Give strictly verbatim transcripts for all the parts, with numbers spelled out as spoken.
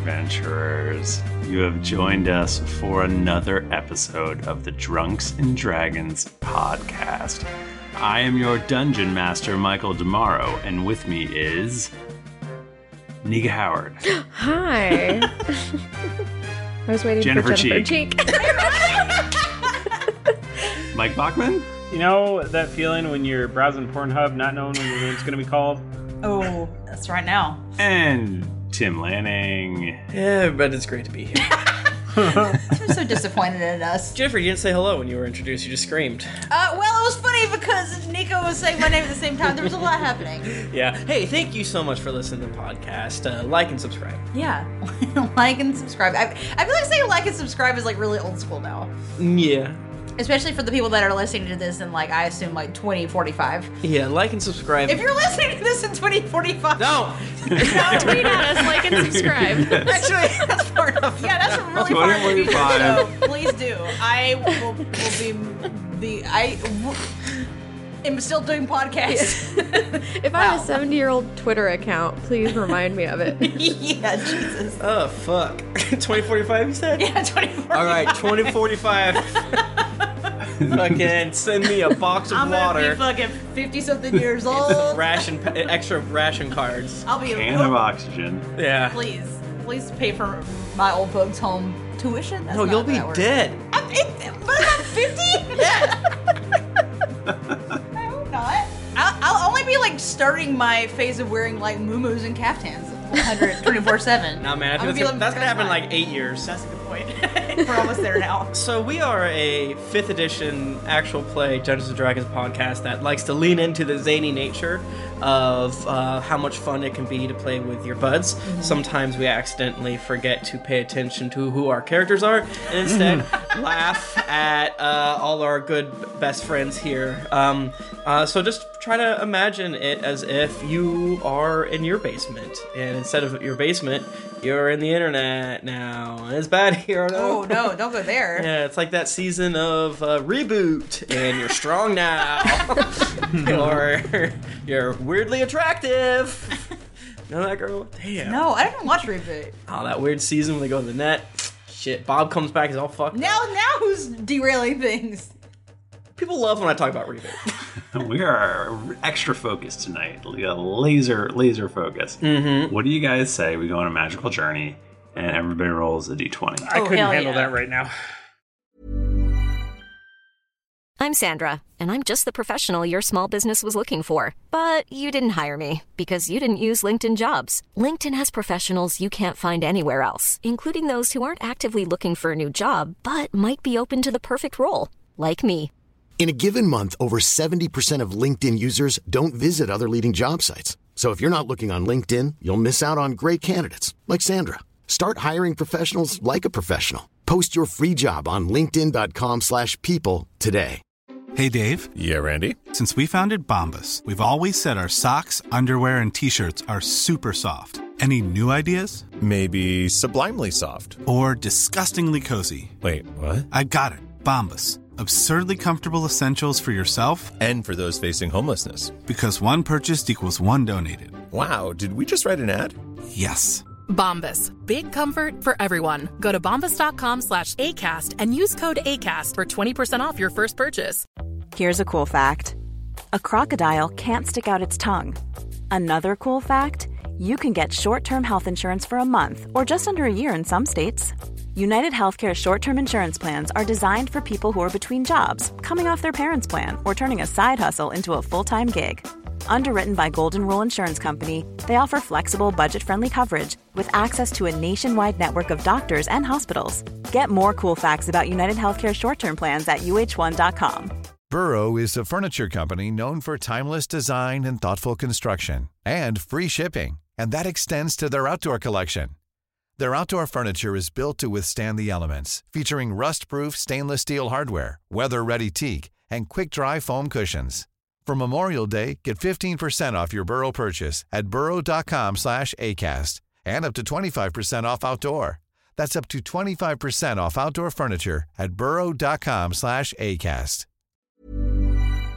adventurers. You have joined us for another episode of the Drunks and Dragons podcast. I am your dungeon master, Michael Demaro, and with me is Nika Howard. Hi. I was waiting Jennifer for Jennifer Cheek. Cheek. Mike Bachman. You know that feeling when you're browsing Pornhub not knowing what your name's going to be called? Oh, that's right now. And Tim Lanning. Yeah, but it's great to be here. I'm so disappointed in us. Jennifer, you didn't say hello when you were introduced. You just screamed. Uh, well, it was funny because Nico was saying my name at the same time. There was a lot happening. Yeah. Hey, thank you so much for listening to the podcast. Uh, like and subscribe. Yeah. Like and subscribe. I, I feel like saying like and subscribe is like really old school now. Yeah. Especially for the people that are listening to this in, like, I assume, like, twenty forty-five. Yeah, like and subscribe. If you're listening to this in twenty forty-five... No! Tweet at us, like and subscribe. Actually, that's far enough. Yeah, that's really far in the future, so please do. I will, will be the... I w- am still doing podcasts. If wow. I have a seventy-year-old Twitter account, please remind me of it. Yeah, Jesus. Oh, fuck. twenty forty-five, you said? Yeah, twenty forty-five. All right, twenty forty-five. Fucking send me a box of I'm water. I'm gonna be fucking fifty-something years old. And some ration, extra ration cards. I'll be a can of oxygen. Yeah. Please, please pay for my old folks' home tuition. That's no, not you'll be works. dead. I'm, it, but I'm fifty? Yeah. I hope not. I'll, I'll only be like starting my phase of wearing like muumuus and caftans twenty-four seven. Nah, man, I think that's, gonna, that's gonna happen in like eight years. That's a good point. We're almost there now. So we are a fifth edition actual play Dungeons and Dragons podcast that likes to lean into the zany nature of uh, how much fun it can be to play with your buds. Mm-hmm. Sometimes we accidentally forget to pay attention to who our characters are and instead laugh at uh, all our good best friends here. Um, uh, so just try to imagine it as if you are in your basement, and instead of your basement, you're in the internet now. And it's bad here. No. Oh, no, don't go there. Yeah, it's like that season of uh, Reboot, and you're strong now. Or you're weirdly attractive. Know that girl? Damn. No, I didn't watch Reboot. Oh, that weird season when they go to the net. Shit, Bob comes back, he's all fucked Now, up. now who's derailing things? People love when I talk about Reboot. We are extra focused tonight. Laser, laser focus. Mm-hmm. What do you guys say we go on a magical journey and everybody rolls a d twenty? I Oh, couldn't hell handle yeah. that right now. I'm Sandra, and I'm just the professional your small business was looking for. But you didn't hire me because you didn't use LinkedIn Jobs. LinkedIn has professionals you can't find anywhere else, including those who aren't actively looking for a new job, but might be open to the perfect role, like me. In a given month, over seventy percent of LinkedIn users don't visit other leading job sites. So if you're not looking on LinkedIn, you'll miss out on great candidates like Sandra. Start hiring professionals like a professional. Post your free job on linkedin dot com slash people today. Hey, Dave. Yeah, Randy. Since we founded Bombas, we've always said our socks, underwear, and T-shirts are super soft. Any new ideas? Maybe sublimely soft. Or disgustingly cozy. Wait, what? I got it. Bombas. Absurdly comfortable essentials for yourself and for those facing homelessness. Because one purchased equals one donated. Wow, did we just write an ad? Yes. Bombas. Big comfort for everyone. Go to bombas.com slash ACAST and use code ACAST for twenty percent off your first purchase. Here's a cool fact. A crocodile can't stick out its tongue. Another cool fact, you can get short-term health insurance for a month or just under a year in some states. United Healthcare short-term insurance plans are designed for people who are between jobs, coming off their parents' plan, or turning a side hustle into a full-time gig. Underwritten by Golden Rule Insurance Company, they offer flexible, budget-friendly coverage with access to a nationwide network of doctors and hospitals. Get more cool facts about United Healthcare short-term plans at U H one dot com. Burrow is a furniture company known for timeless design and thoughtful construction, and free shipping, and that extends to their outdoor collection. Their outdoor furniture is built to withstand the elements, featuring rust-proof stainless steel hardware, weather-ready teak, and quick-dry foam cushions. For Memorial Day, get fifteen percent off your Burrow purchase at burrow.com slash ACAST and up to twenty-five percent off outdoor. That's up to twenty-five percent off outdoor furniture at burrow.com slash ACAST.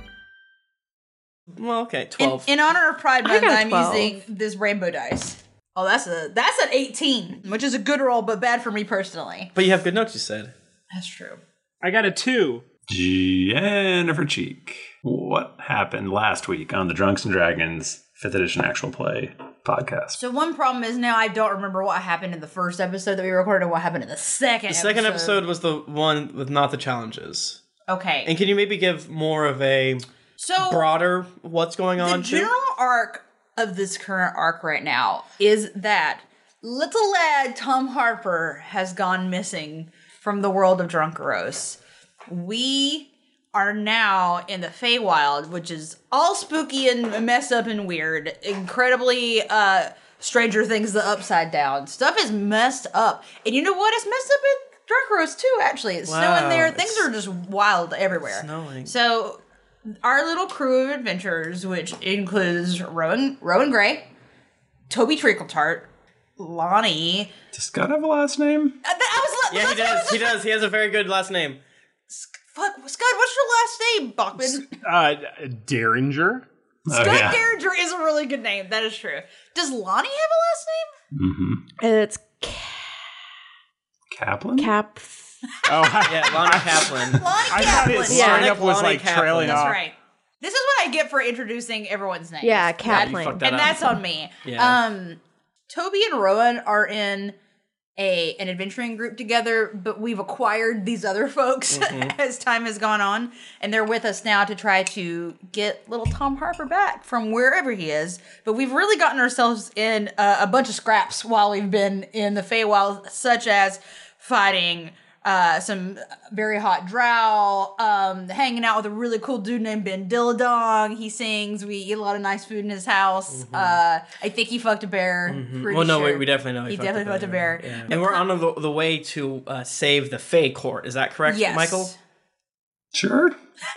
Well, okay, twelve. In, in honor of Pride I Month, got I'm twelve. using this rainbow dice. Oh, that's a that's an eighteen, which is a good roll, but bad for me personally. But you have good notes, you said. That's true. I got a two. Jennifer Cheek. What happened last week on the Drunks and Dragons fifth edition actual play podcast? So one problem is now I don't remember what happened in the first episode that we recorded and what happened in the second The episode. second episode was the one with not the challenges. Okay. And can you maybe give more of a so broader what's going on? The general too? arc of this current arc right now is that little lad Tom Harper has gone missing from the world of Drunkeros. We are now in the Feywild, which is all spooky and messed up and weird. Incredibly uh, Stranger Things the Upside Down. Stuff is messed up. And you know what? It's messed up in Drunkeros too, actually. It's Wow, snowing there. it's Things are just wild everywhere. Snowing. So our little crew of adventurers, which includes Rowan, Rowan Gray, Toby Treacletart, Lonnie. Does Scott have a last name? Uh, I was, Yeah, he does. He does. He has a very good last name. Fuck, Scott, what's your last name, Bachman? Uh, Derringer. Scott Oh, yeah. Derringer is a really good name. That is true. Does Lonnie have a last name? Mm-hmm. It's Kaplan? Cap. Oh, I, Yeah, Lonnie Kaplan. Lonnie I thought Kaplan. it straight up was Lonnie like Kaplan. trailing That's off. right. This is what I get for introducing everyone's names. Yeah, That- Kaplan. fucked that and up. that's on me. Yeah. Um, Toby and Rowan are in a an adventuring group together, but we've acquired these other folks Mm-hmm. as time has gone on, and they're with us now to try to get little Tom Harper back from wherever he is. But we've really gotten ourselves in a, a bunch of scraps while we've been in the Feywild, such as fighting uh, some very hot drow, um, hanging out with a really cool dude named Ben Dilladong. He sings. We eat a lot of nice food in his house. Mm-hmm. Uh, I think he fucked a bear. Pretty Well, no, sure. we, we definitely know He fucked definitely fucked a bear. Yeah. And we're on the, the way to uh, save the Fey Court. Is that correct, Yes. Michael? Sure.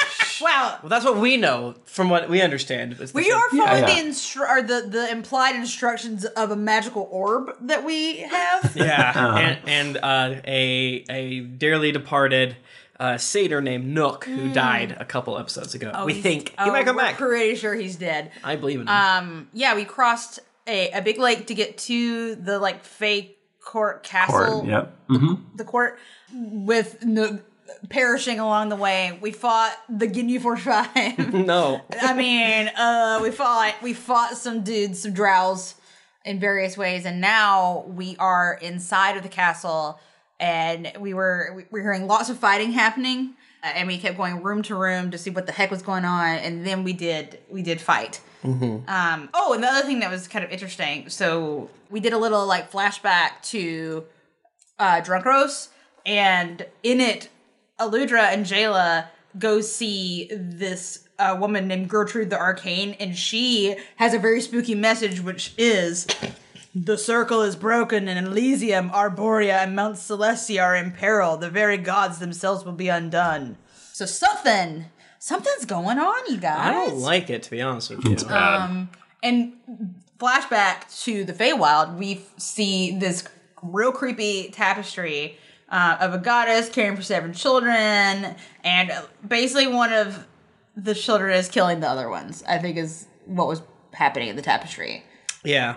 Wow. Well, that's what we know from what we understand. is the We Fey- are following Yeah, yeah. the instru- or the, the implied instructions of a magical orb that we have. Yeah, Uh-huh. and, and uh, a a dearly departed uh, satyr named Nook who died a couple episodes ago. Oh, we he's- think he oh, might come we're back. pretty sure he's dead. I believe in him. Um, yeah, we crossed a, a big lake to get to the like fake court castle. Court, yep. Mm-hmm. The court with no, perishing along the way. We fought the Ginyu forty-five. no. I mean, uh, we fought we fought some dudes, some drows in various ways, and now we are inside of the castle, and we were we were hearing lots of fighting happening, uh, and we kept going room to room to see what the heck was going on, and then we did we did fight. Mm-hmm. Um, oh, and the other thing that was kind of interesting, so we did a little like flashback to uh, Drunkeros, and in it, Aludra and Jayla go see this uh, woman named Gertrude the Arcane, and she has a very spooky message, which is, the circle is broken, and Elysium, Arborea, and Mount Celestia are in peril. The very gods themselves will be undone. So something, something's going on, you guys. I don't like it, to be honest with you. It's bad. Um, and flashback to the Feywild, we see this real creepy tapestry uh, of a goddess caring for seven children, and basically one of the children is killing the other ones, I think is what was happening in the tapestry. Yeah.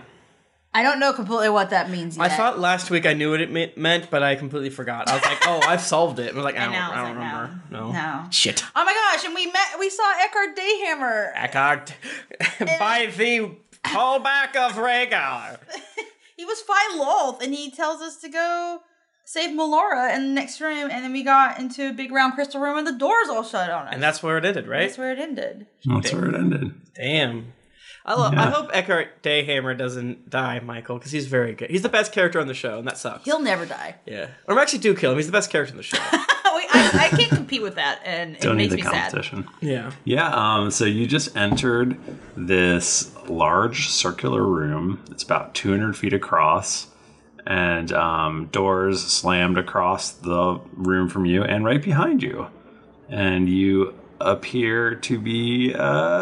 I don't know completely what that means yet. I thought last week I knew what it me- meant, but I completely forgot. I was like, oh, I've solved it. And I was like, I I don't, know, I I was don't like, remember. No. No. Shit. Oh my gosh, and we met, we saw Eckhart Dayhammer. Eckhart, by the callback of Rhaegar. He was Phi Lolth, and he tells us to go save Melora in the next room, and then we got into a big round crystal room, and the doors all shut on us. And that's where it ended, right? That's where it ended. That's where it ended. Damn. I, lo- Yeah. I hope Eckhart Dayhammer doesn't die, Michael, because he's very good. He's the best character on the show, and that sucks. He'll never die. Yeah. Or actually do kill him. He's the best character in the show. Wait, I, I can't compete with that, and it Don't need makes the me sad. competition. Yeah. Yeah, um, so you just entered this large circular room. It's about two hundred feet across, and um, doors slammed across the room from you and right behind you. And you appear to be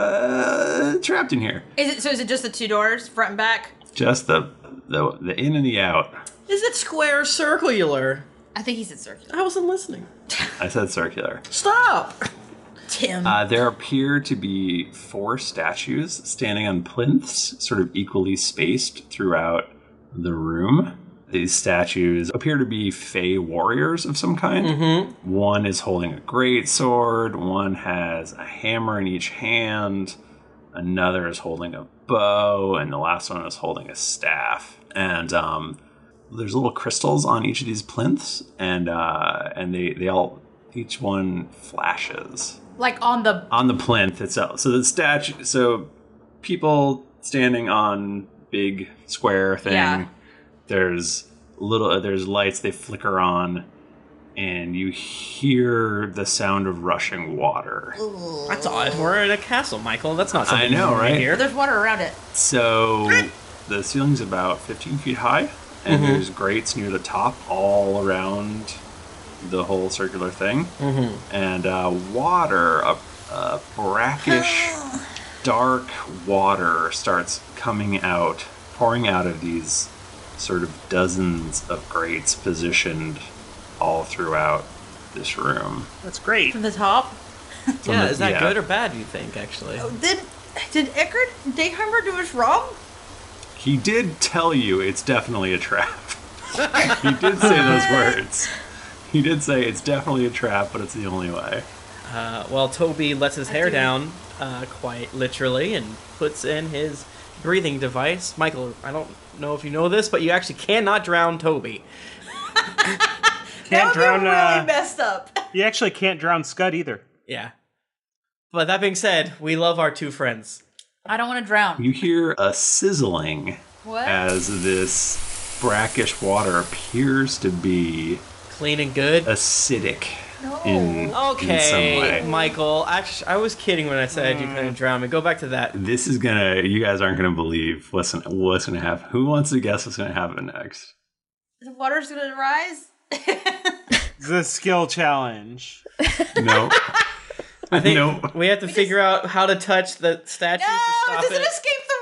uh, trapped in here. Is it so? Is it just the two doors, front and back? Just the, the, the in and the out. Is it square or circular? I think he said circular. I wasn't listening. I said circular. Stop! Tim. Uh, there appear to be four statues standing on plinths, sort of equally spaced throughout the room. These statues appear to be Fey warriors of some kind. Mm-hmm. One is holding a great sword. One has a hammer in each hand. Another is holding a bow. And the last one is holding a staff. And um, there's little crystals on each of these plinths. And uh, and they, they all, each one flashes. Like on the... On the plinth itself. So the statue, so people standing on big square thing. Yeah. There's little, there's lights, they flicker on, and you hear the sound of rushing water. That's odd. We're in a castle, Michael. That's not something I know, right? Here. There's water around it. So the ceiling's about fifteen feet high, and Mhm. there's grates near the top all around the whole circular thing. Mhm. And uh, water, a, a brackish, dark water starts coming out, pouring out of these sort of dozens of grates positioned all throughout this room. That's great. From the top. From yeah, the- is that yeah. good or bad, do you think, actually? Oh, did did Eckert Dayheimer do us wrong? He did tell you it's definitely a trap. He did say those words. He did say it's definitely a trap, but it's the only way. Uh, well, Toby lets his hair down, uh, quite literally, and puts in his breathing device. Michael, I don't know if you know this, but you actually cannot drown Toby. Can't drown. Really Uh, messed up. you actually can't drown Scud either. Yeah. But that being said, we love our two friends. I don't want to drown. You hear a sizzling What? as this brackish water appears to be clean and good, acidic in, in some Okay, way. Michael. Actually, I was kidding when I said you couldn't drown me. Go back to that. This is gonna. You guys aren't gonna believe what's what's gonna happen. Who wants to guess what's gonna happen next? The water's gonna rise. The skill challenge. No. I think No. we have to figure out how to touch the statues to stop Does it. it escape the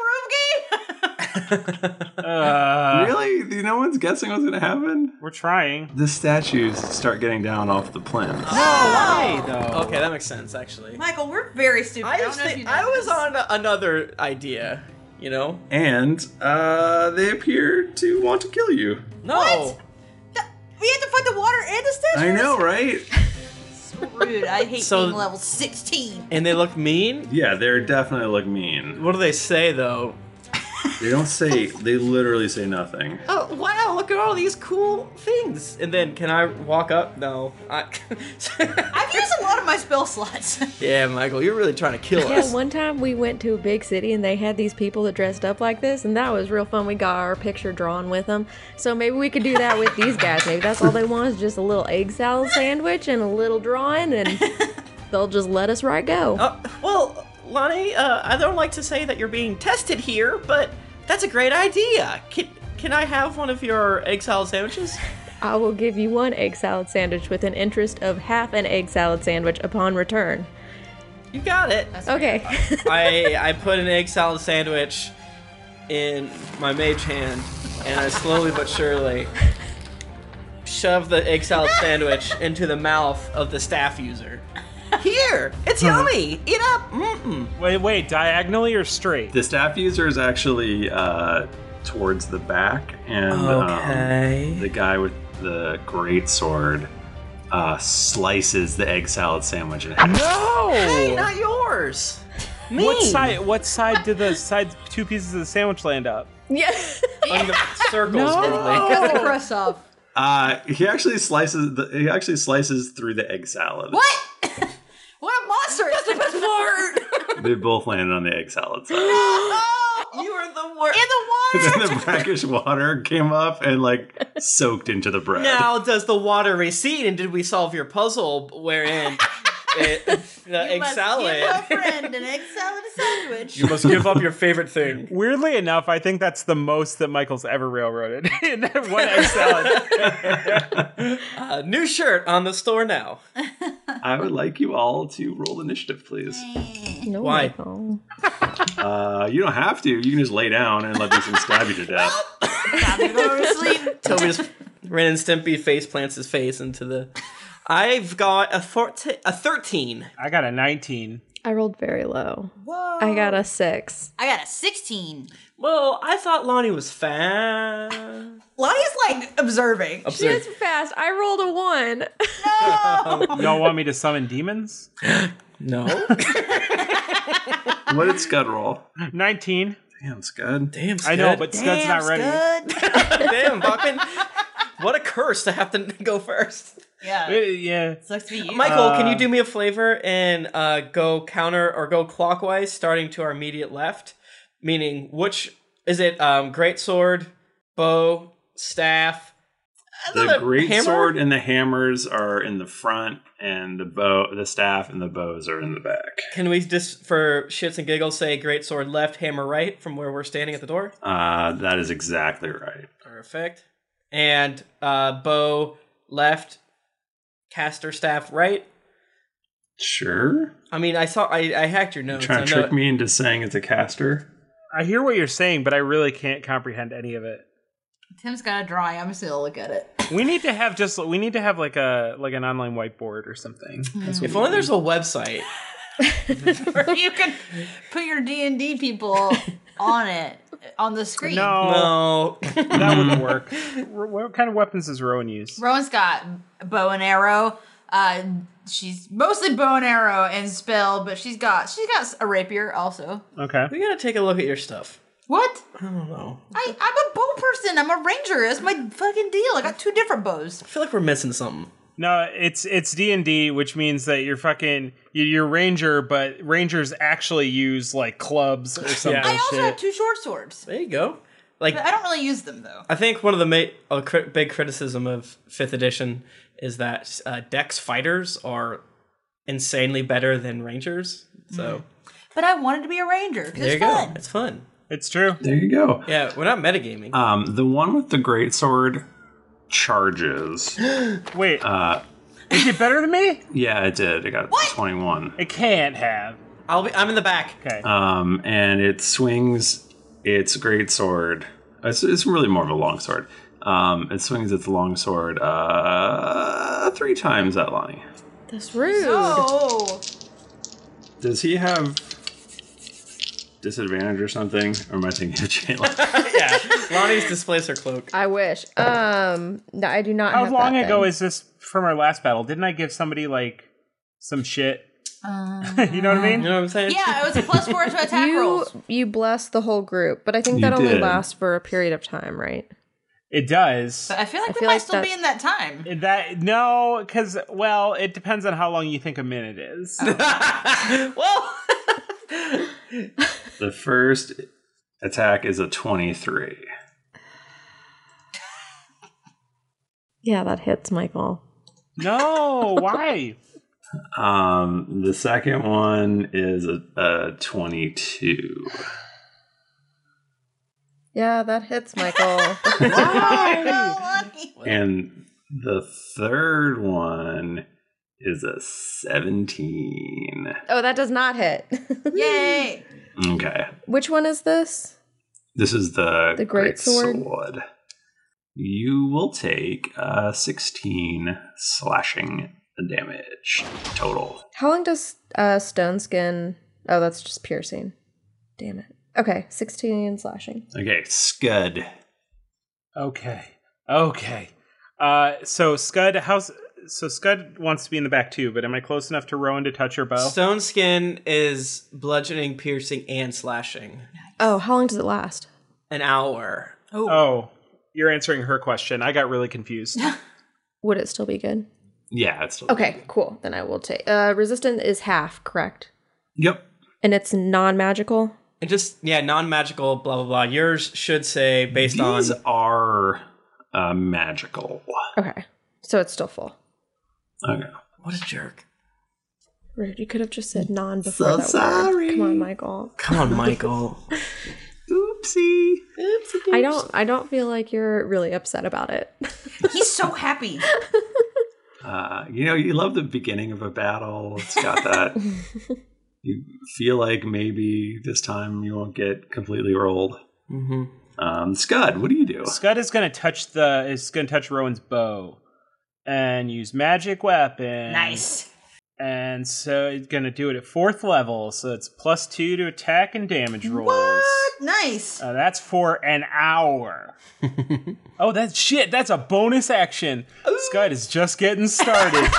room game? Uh, Really? No one's guessing what's gonna happen? We're trying. The statues start getting down off the plinth. Why though? Okay, that makes sense, actually. Michael, we're very stupid. I, I, don't just know if think- you know I was this. on a- another idea, you know? And uh, they appear to want to kill you. No. What? We have to fight the water and the statues? I know, right? So rude. I hate So- being level sixteen. And they look mean? Yeah, they're definitely look mean. What do they say, though? They don't say. They literally say nothing. Oh, wow, look at all these cool things. And then, can I walk up? No. I... I've used a lot of my spell slots. yeah, Michael, you're really trying to kill Yeah, us. one time we went to a big city and they had these people that dressed up like this, and that was real fun. We got our picture drawn with them. So maybe we could do that with these guys. Maybe that's all they want is just a little egg salad sandwich and a little drawing, and they'll just let us right go. Uh, well, Lonnie, uh, I don't like to say that you're being tested here, but that's a great idea. Can, can I have one of your egg salad sandwiches? I will give you one egg salad sandwich with an interest of half an egg salad sandwich upon return. You got it. Okay. I I put an egg salad sandwich in my mage hand, and I slowly but surely shove the egg salad sandwich into the mouth of the staff user. Here, it's yummy. Eat up. Mm-mm. Wait, wait, diagonally or straight? The staff user is actually uh, towards the back, and Okay. um, the guy with the great sword uh, slices the egg salad sandwich in half. No! Hey, not yours. Me. What side? What side did the side two pieces of the sandwich land up? Yeah. On the circles, No! really. Cut the crust off. Uh, he actually slices. The, he actually slices through the egg salad. What? What a monster! That's the best part. They both landed on the egg salad side. You are the worst. In the water. Then the brackish water came up and like soaked into the bread. Now, does the water recede, and did we solve your puzzle wherein it, the egg Must salad? give a friend an egg salad sandwich. You must give up your favorite thing. Weirdly enough, I think that's the most that Michael's ever railroaded in that one egg salad. Uh, new shirt on the store now. I would like you all to roll initiative, please. No, Why? Michael. Uh, you don't have to. You can just lay down and let these things stab you to death. Time to go to sleep. Toby just Ren and Stimpy face plants his face into the. I've got a fourteen, a thirteen. I got a nineteen. I rolled very low. Whoa. I got a six. I got a sixteen. Well, I thought Lonnie was fast. Lonnie's like observing. She is fast. I rolled a one. No. Y'all want me to summon demons? No. What did Scud roll? nineteen. Damn, Scud. Damn, Scud. I know, but Scud's Damn, not ready. Scud. Damn, Buckman. What a curse to have to go first. Uh, Yeah. Yeah. Sucks to be you. Michael, Uh, can you do me a favor and uh, go counter or go clockwise, starting to our immediate left? Meaning, which is it? Um, great sword, bow, staff. The another great hammer? sword and the hammers are in the front, and the bow, the staff, and the bows are in the back. Can we just, for shits and giggles, say great sword left, hammer right, from where we're standing at the door? Uh, that is exactly right. Perfect. And uh, bow left, caster staff right. Sure. I mean, I saw I, I hacked your notes. Trying to I know- trick me into saying it's a caster. I hear what you're saying, but I really can't comprehend any of it. Tim's got a drawing. I'm just gonna look at it. We need to have just we need to have like a like an online whiteboard or something. That's what If we only need. there's a website. Where you can put your D and D people on it on the screen. No, No. that wouldn't work. What kind of weapons does Rowan use? Rowan's got bow and arrow. Uh, she's mostly bow and arrow and spell, but she's got she's got a rapier also. Okay. We gotta take a look at your stuff. What? I don't know. I, I'm a bow person. I'm a ranger. That's my fucking deal. I got two different bows. I feel like we're missing something. No, it's it's D and D, which means that you're fucking you're ranger, but rangers actually use like clubs or some Yeah. I also bullshit. have two short swords. There you go. Like But I don't really use them though. I think one of the ma- a cri- big criticism of fifth edition is that uh, Dex fighters are insanely better than rangers. So But I wanted to be a ranger because there it's you fun. go. It's fun. It's true. There you go. Yeah, we're not metagaming. Um, the one with the great sword charges. Wait, Uh, is it better than me? yeah, it did. It got twenty-one. It can't have. I'll be. I'm in the back. Okay. Um, and it swings its great sword. It's, it's really more of a long sword. Um, it swings its long sword uh, three times at Lonnie. That's rude. Oh, Does he have disadvantage or something? Or am I thinking of Jayla? Yeah, Lonnie's displays her cloak. I wish. Um, no, I do not. How have long that ago thing. is this from our last battle? Didn't I give somebody like some shit? Um, You know what I mean? You know what I'm saying? yeah, it was a plus four to attack you rolls. you bless the whole group, but I think You that only did. lasts for a period of time, right? It does. But I feel like I we feel might like still be that- in that time. That no, because well, it depends on how long you think a minute is. Well, The first attack is a twenty-three. Yeah, that hits Michael. No, why? Um, the second one is a, a twenty-two. Yeah, that hits Michael. And the third one is a seventeen. Oh, that does not hit. Yay! Okay. Which one is this? This is the, The great sword? sword. You will take uh, sixteen slashing damage total. How long does uh, stone skin? Oh, that's just piercing. Damn it. Okay, sixteen slashing. Okay, Scud. Okay. Okay. Uh, so Scud, how's so Scud wants to be in the back too, but am I close enough to Rowan to touch her bow? stone skin is bludgeoning, piercing, and slashing. Oh, how long does it last? An hour. Oh, you're answering her question. I got really confused. Would it still be good? Yeah, it's still Okay, cool. Then I will take. Uh, resistant is half, correct? Yep. And it's non-magical. And just yeah, non-magical. Blah blah blah. Yours should say based These on. are uh, magical. Okay, so it's still full. Okay. What a jerk! Rude. You could have just said non before So that sorry. word. Come on, Michael. Come on, Michael. Oopsie. I don't. I don't feel like you're really upset about it. He's so happy. Uh, you know, you love the beginning of a battle. It's got that. You feel like maybe this time you won't get completely rolled. Mm-hmm. Um, Scud, what do you do? Scud is going to touch the is going to touch Rowan's bow and use magic weapon. Nice. And so it's going to do it at fourth level. So it's plus two to attack and damage rolls. What? Nice. Uh, that's for an hour. Oh, that's shit. That's a bonus action. Scud is just getting started.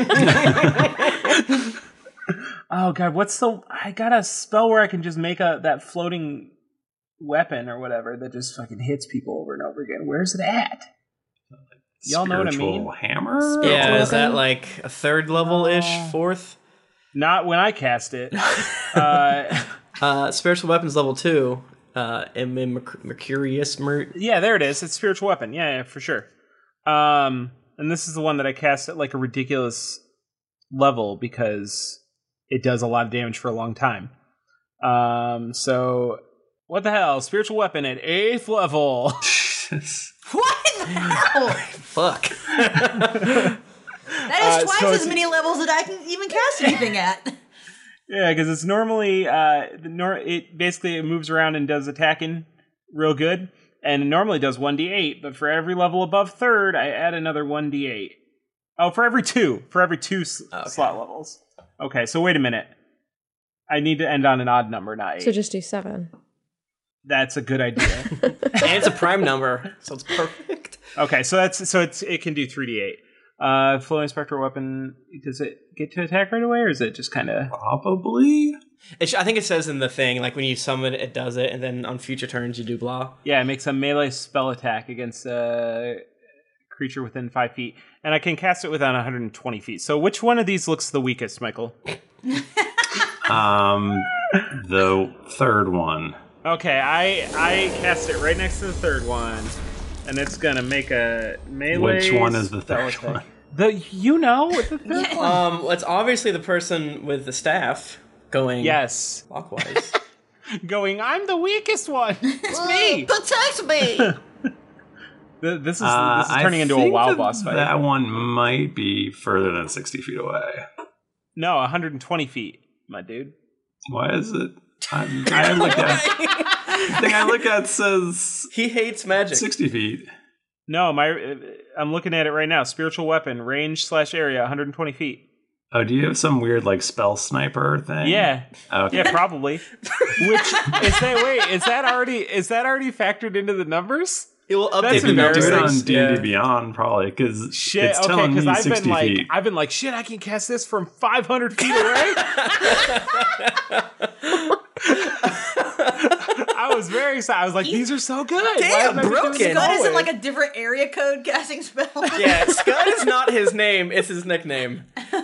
Oh, God. What's the... I got a spell where I can just make a that floating weapon or whatever that just fucking hits people over and over again. Where's it at? Y'all know what I mean? Spiritual hammer? Yeah, is that like a third level-ish, uh, fourth? Not when I cast it. uh, uh, spiritual weapons level two. Uh, M M Merc- Mercurius. Mer- yeah, there it is. It's spiritual weapon. Yeah, yeah, for sure. Um, and this is the one that I cast at like a ridiculous level because it does a lot of damage for a long time. Um, so what the hell? Spiritual weapon at eighth level. What in the hell? Fuck. That is Uh, twice so as it's- many levels that I can even cast anything at. Yeah, because it's normally uh, the nor- it basically it moves around and does attacking real good, and it normally does one d eight. But for every level above third, I add another one d eight. Oh, for every two, for every two s- Okay. slot levels. Okay, so wait a minute. I need to end on an odd number, not eight. So just do seven. That's a good idea. And it's a prime number, so it's perfect. Okay, so that's so it's it can do three d eight. Uh, flowing spectral weapon. Does it get to attack right away, or is it just kind of Probably. It sh- I think it says in the thing, like when you summon it, it does it, and then on future turns you do blah. Yeah, it makes a melee spell attack against a creature within five feet, and I can cast it within one hundred twenty feet. So, which one of these looks the weakest, Michael? Um, the third one. Okay, I I cast it right next to the third one, and it's gonna make a melee. Which one is the spell third attack. one? The you know the third one. Um, well, it's obviously the person with the staff going Yes, clockwise. going. I'm the weakest one. It's me. Protect me! Th- This is Uh, this is turning I into a think WoW that boss fight. That one might be further than sixty feet away. No, one hundred twenty feet, my dude. Why is it? I'm, I look at the thing I look at says He hates magic. sixty feet. No, my I'm looking at it right now. Spiritual weapon, range slash area, one hundred twenty feet. Oh, do you have some weird like spell sniper thing? Yeah, Okay. yeah, probably. Which is that? Wait, is that already is that already factored into the numbers? It will update That's the You can do numbers. it on embarrassing. D and D Yeah. Beyond probably because Shit. it's Okay, telling because me I've sixty been like feet. I've been like shit. I can cast this from five hundred feet away. I was very excited. I was like, these are so good. Why Damn, haven't I been doing broken. this Scud isn't always? like a different area code casting spell. Yeah, Scud is not his name; it's his nickname.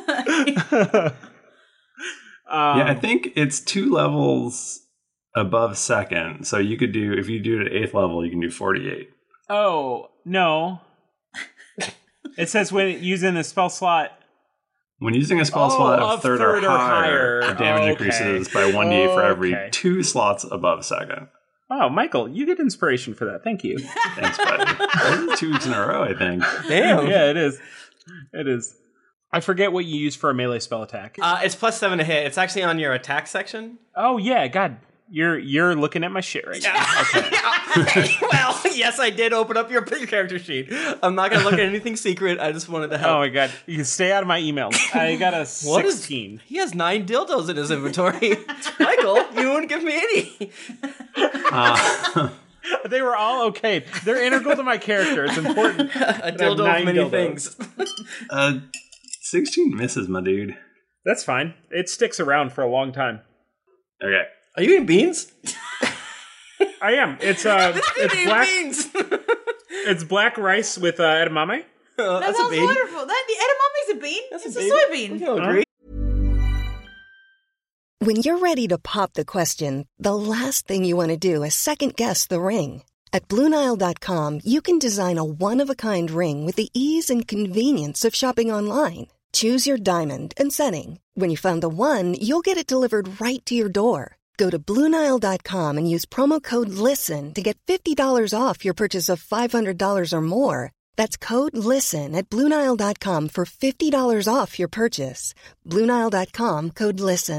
Um, Yeah, I think it's two levels above second. So you could do if you do it at eighth level, you can do forty-eight. Oh no! It says when using the spell slot. When using a spell Oh, slot of of third, third or, or higher, higher. the damage Okay. increases by one d eight for every Okay. two slots above second. Wow, Michael, you get inspiration for that. Thank you. Thanks, buddy. This is two weeks in a row, I think. Damn. Yeah, it is. It is. I forget what you use for a melee spell attack. Uh, it's plus seven to hit. It's actually on your attack section. Oh yeah, God, you're you're looking at my shit right now. Okay. Well, yes, I did open up your, your character sheet. I'm not gonna look at anything secret. I just wanted to help. Oh my God, you can stay out of my emails. I got a What is- sixteen. He has nine dildos in his inventory. Michael, you wouldn't give me any. Uh, They were all okay. They're integral to my character. It's important. A that I have dildo of nine many dildos. things. uh, sixteen misses, my dude. That's fine. It sticks around for a long time. Okay. Are you eating beans? I am. It's uh, it's eating black. beans. It's black rice with uh, edamame. Oh, That that's a sounds bean. wonderful. That the edamame's a bean. That's it's a a, baby. soybean. You agree? When you're ready to pop the question, the last thing you want to do is second-guess the ring. At Blue Nile dot com, you can design a one-of-a-kind ring with the ease and convenience of shopping online. Choose your diamond and setting. When you find the one, you'll get it delivered right to your door. Go to Blue Nile dot com and use promo code LISTEN to get fifty dollars off your purchase of five hundred dollars or more. That's code LISTEN at Blue Nile dot com for fifty dollars off your purchase. Blue Nile dot com, code LISTEN.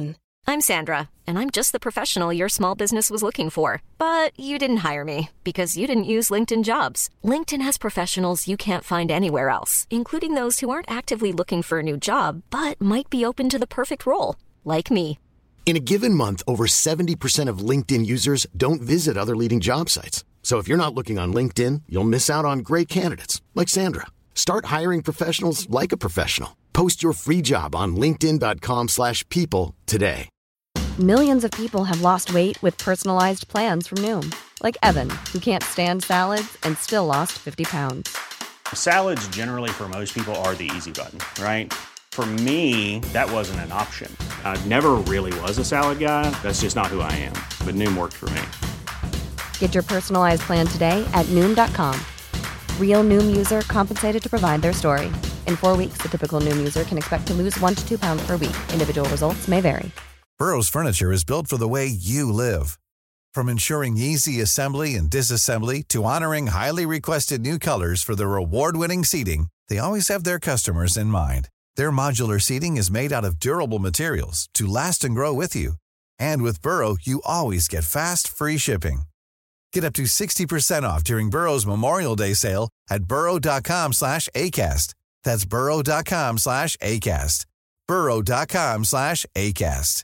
I'm Sandra, and I'm just the professional your small business was looking for. But you didn't hire me because you didn't use LinkedIn Jobs. LinkedIn has professionals you can't find anywhere else, including those who aren't actively looking for a new job, but might be open to the perfect role, like me. In a given month, over seventy percent of LinkedIn users don't visit other leading job sites. So if you're not looking on LinkedIn, you'll miss out on great candidates like Sandra. Start hiring professionals like a professional. Post your free job on linkedin dot com slash people today. Millions of people have lost weight with personalized plans from Noom. Like Evan, who can't stand salads and still lost fifty pounds. Salads generally for most people are the easy button, right? For me, that wasn't an option. I never really was a salad guy. That's just not who I am. But Noom worked for me. Get your personalized plan today at Noom dot com. Real Noom user compensated to provide their story. In four weeks, the typical Noom user can expect to lose one to two pounds per week. Individual results may vary. Burrow's furniture is built for the way you live. From ensuring easy assembly and disassembly to honoring highly requested new colors for their award-winning seating, they always have their customers in mind. Their modular seating is made out of durable materials to last and grow with you. And with Burrow, you always get fast, free shipping. Get up to sixty percent off during Burrow's Memorial Day sale at burrow dot com slash ACAST. That's burrow dot com slash ACAST. burrow dot com slash ACAST.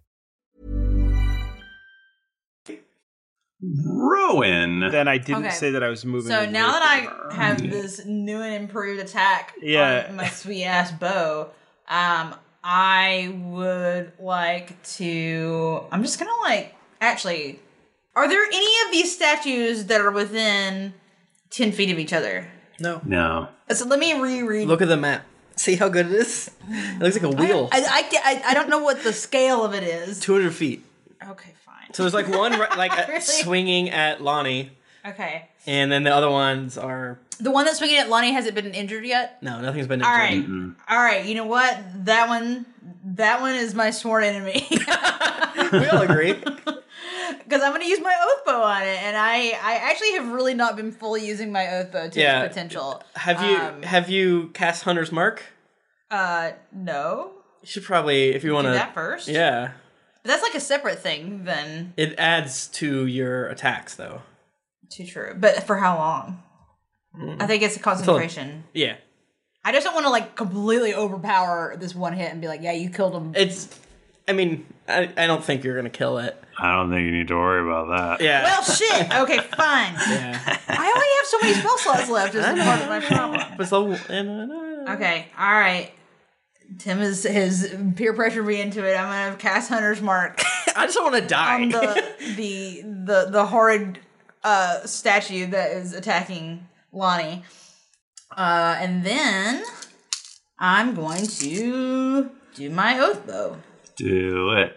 Rowan. Then I didn't Okay. say that I was moving. So away now that from I her. have this new and improved attack Yeah. on my sweet ass bow, um, I would like to. I'm just gonna like actually. Are there any of these statues that are within ten feet of each other? No. No. So let me reread. Look at the map. See how good it is? It looks like a wheel. I, I, I, I don't know what the scale of it is. two hundred feet. Okay, fine. So there's like one ri- like uh, Really? swinging at Lonnie, Okay. and then the other ones are The one that's swinging at Lonnie, has it been injured yet? no, nothing's been All injured. right. All right. You know what? That one, that one is my sworn enemy. We all agree. Because I'm going to use my oath bow on it, and I, I actually have really not been fully using my oath bow to Yeah. its potential. Have you Um, have you cast Hunter's Mark? Uh, no. You should probably, if you want to Do that first? Yeah, But that's like a separate thing than it adds to your attacks though. too true. But for how long? I think it's a concentration. Yeah, I just don't want to like completely overpower this one hit and be like, yeah, you killed him. it's. I mean, I, I don't think you're gonna kill it. I don't think you need to worry about that. Yeah. Well, shit. Okay, fine. Yeah. I only have so many spell slots left. Is part of my problem. But it's level- Okay, all right. Tim is his peer pressure me into it. I'm gonna cast Hunter's Mark I just don't want to die. on the the the the horrid uh, statue that is attacking Lonnie, uh, and then I'm going to do my oath bow. Do it.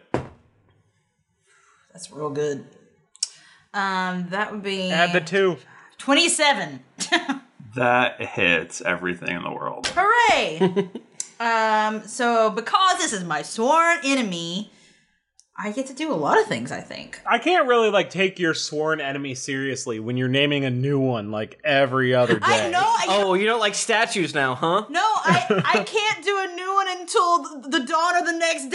That's real good. Um, that would be Add the two. twenty-seven. That hits everything in the world. Hooray! um, so because this is my sworn enemy, I get to do a lot of things, I think. I can't really like take your sworn enemy seriously when you're naming a new one like every other day. I know. I Oh, you don't like statues now, huh? No, I, I can't do a new one until the dawn of the next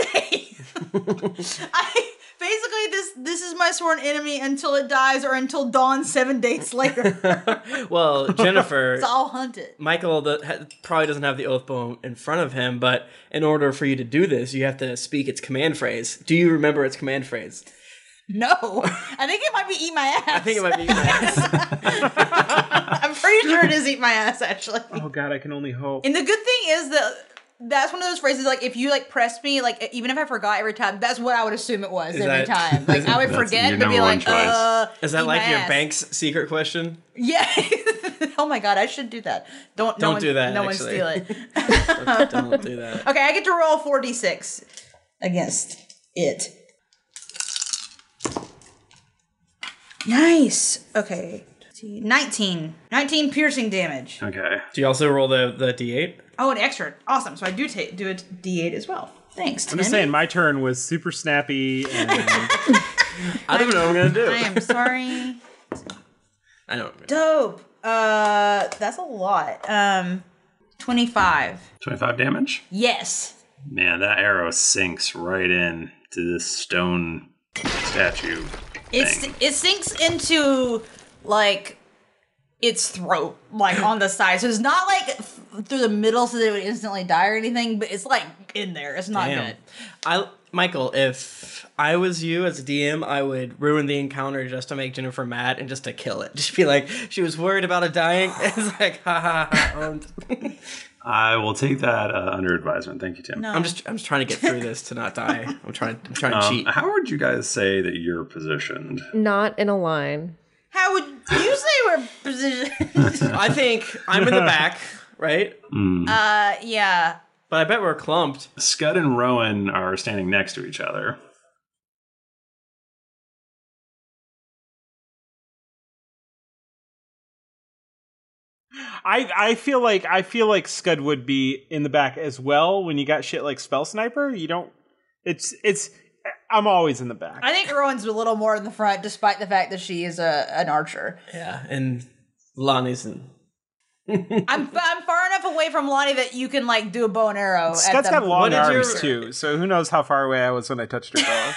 day. I basically this this is my sworn enemy until it dies or until dawn seven days later. Well, Jennifer, So I'll hunt it. Michael the, ha, probably doesn't have the oath bow in front of him, but in order for you to do this, you have to speak its command phrase. Do you remember its command phrase? No, I think it might be eat my ass. I think it might be eat my ass. I'm pretty sure it is eat my ass actually. Oh god, I can only hope. And the good thing is that that's one of those phrases like if you like press me, like even if I forgot every time, that's what I would assume it was Is every that- time. Like I would That's forget your to be number one like, choice. uh Is that eat like my your ass. bank's secret question? Yeah. Oh my god, I should do that. Don't no Don't one, do that, No actually. one steal it. don't, don't do that. Okay, I get to roll four d six against it. Nice. Okay. nineteen. nineteen piercing damage. Okay. Do you also roll the, the d eight? Oh, an extra. Awesome. So I do take do a d eight as well. Thanks, Tim. I'm just saying, my turn was super snappy, and I don't even know what I'm going to do. I am sorry. I don't. Dope. Uh, that's a lot. Um, twenty-five. twenty-five damage? Yes. Man, that arrow sinks right in to this stone statue. It's thing. it sinks into like its throat, like on the side. So it's not like f- through the middle, so that it would instantly die or anything. But it's like in there. It's not Damn. good. I Michael, if I was you as a D M, I would ruin the encounter just to make Jennifer mad and just to kill it. Just be like, she was worried about it dying. It's like, ha ha ha, owned. I will take that uh, under advisement. Thank you, Tim. No. I'm just I'm just trying to get through this to not die. I'm trying I'm trying to Um, cheat. how would you guys say that you're positioned? Not in a line. How would you say we're positioned? I think I'm in the back, right? Mm. uh, yeah. But I bet we're clumped. Scud and Rowan are standing next to each other. I I feel like I feel like Scud would be in the back as well. When you got shit like Spell Sniper, you don't. It's it's. I'm always in the back. I think Rowan's a little more in the front, despite the fact that she is a an archer. Yeah, and Lonnie's in. I'm I'm far enough away from Lonnie that you can like do a bow and arrow. Scud's at the got long What did arms your- too, so who knows how far away I was when I touched her bow.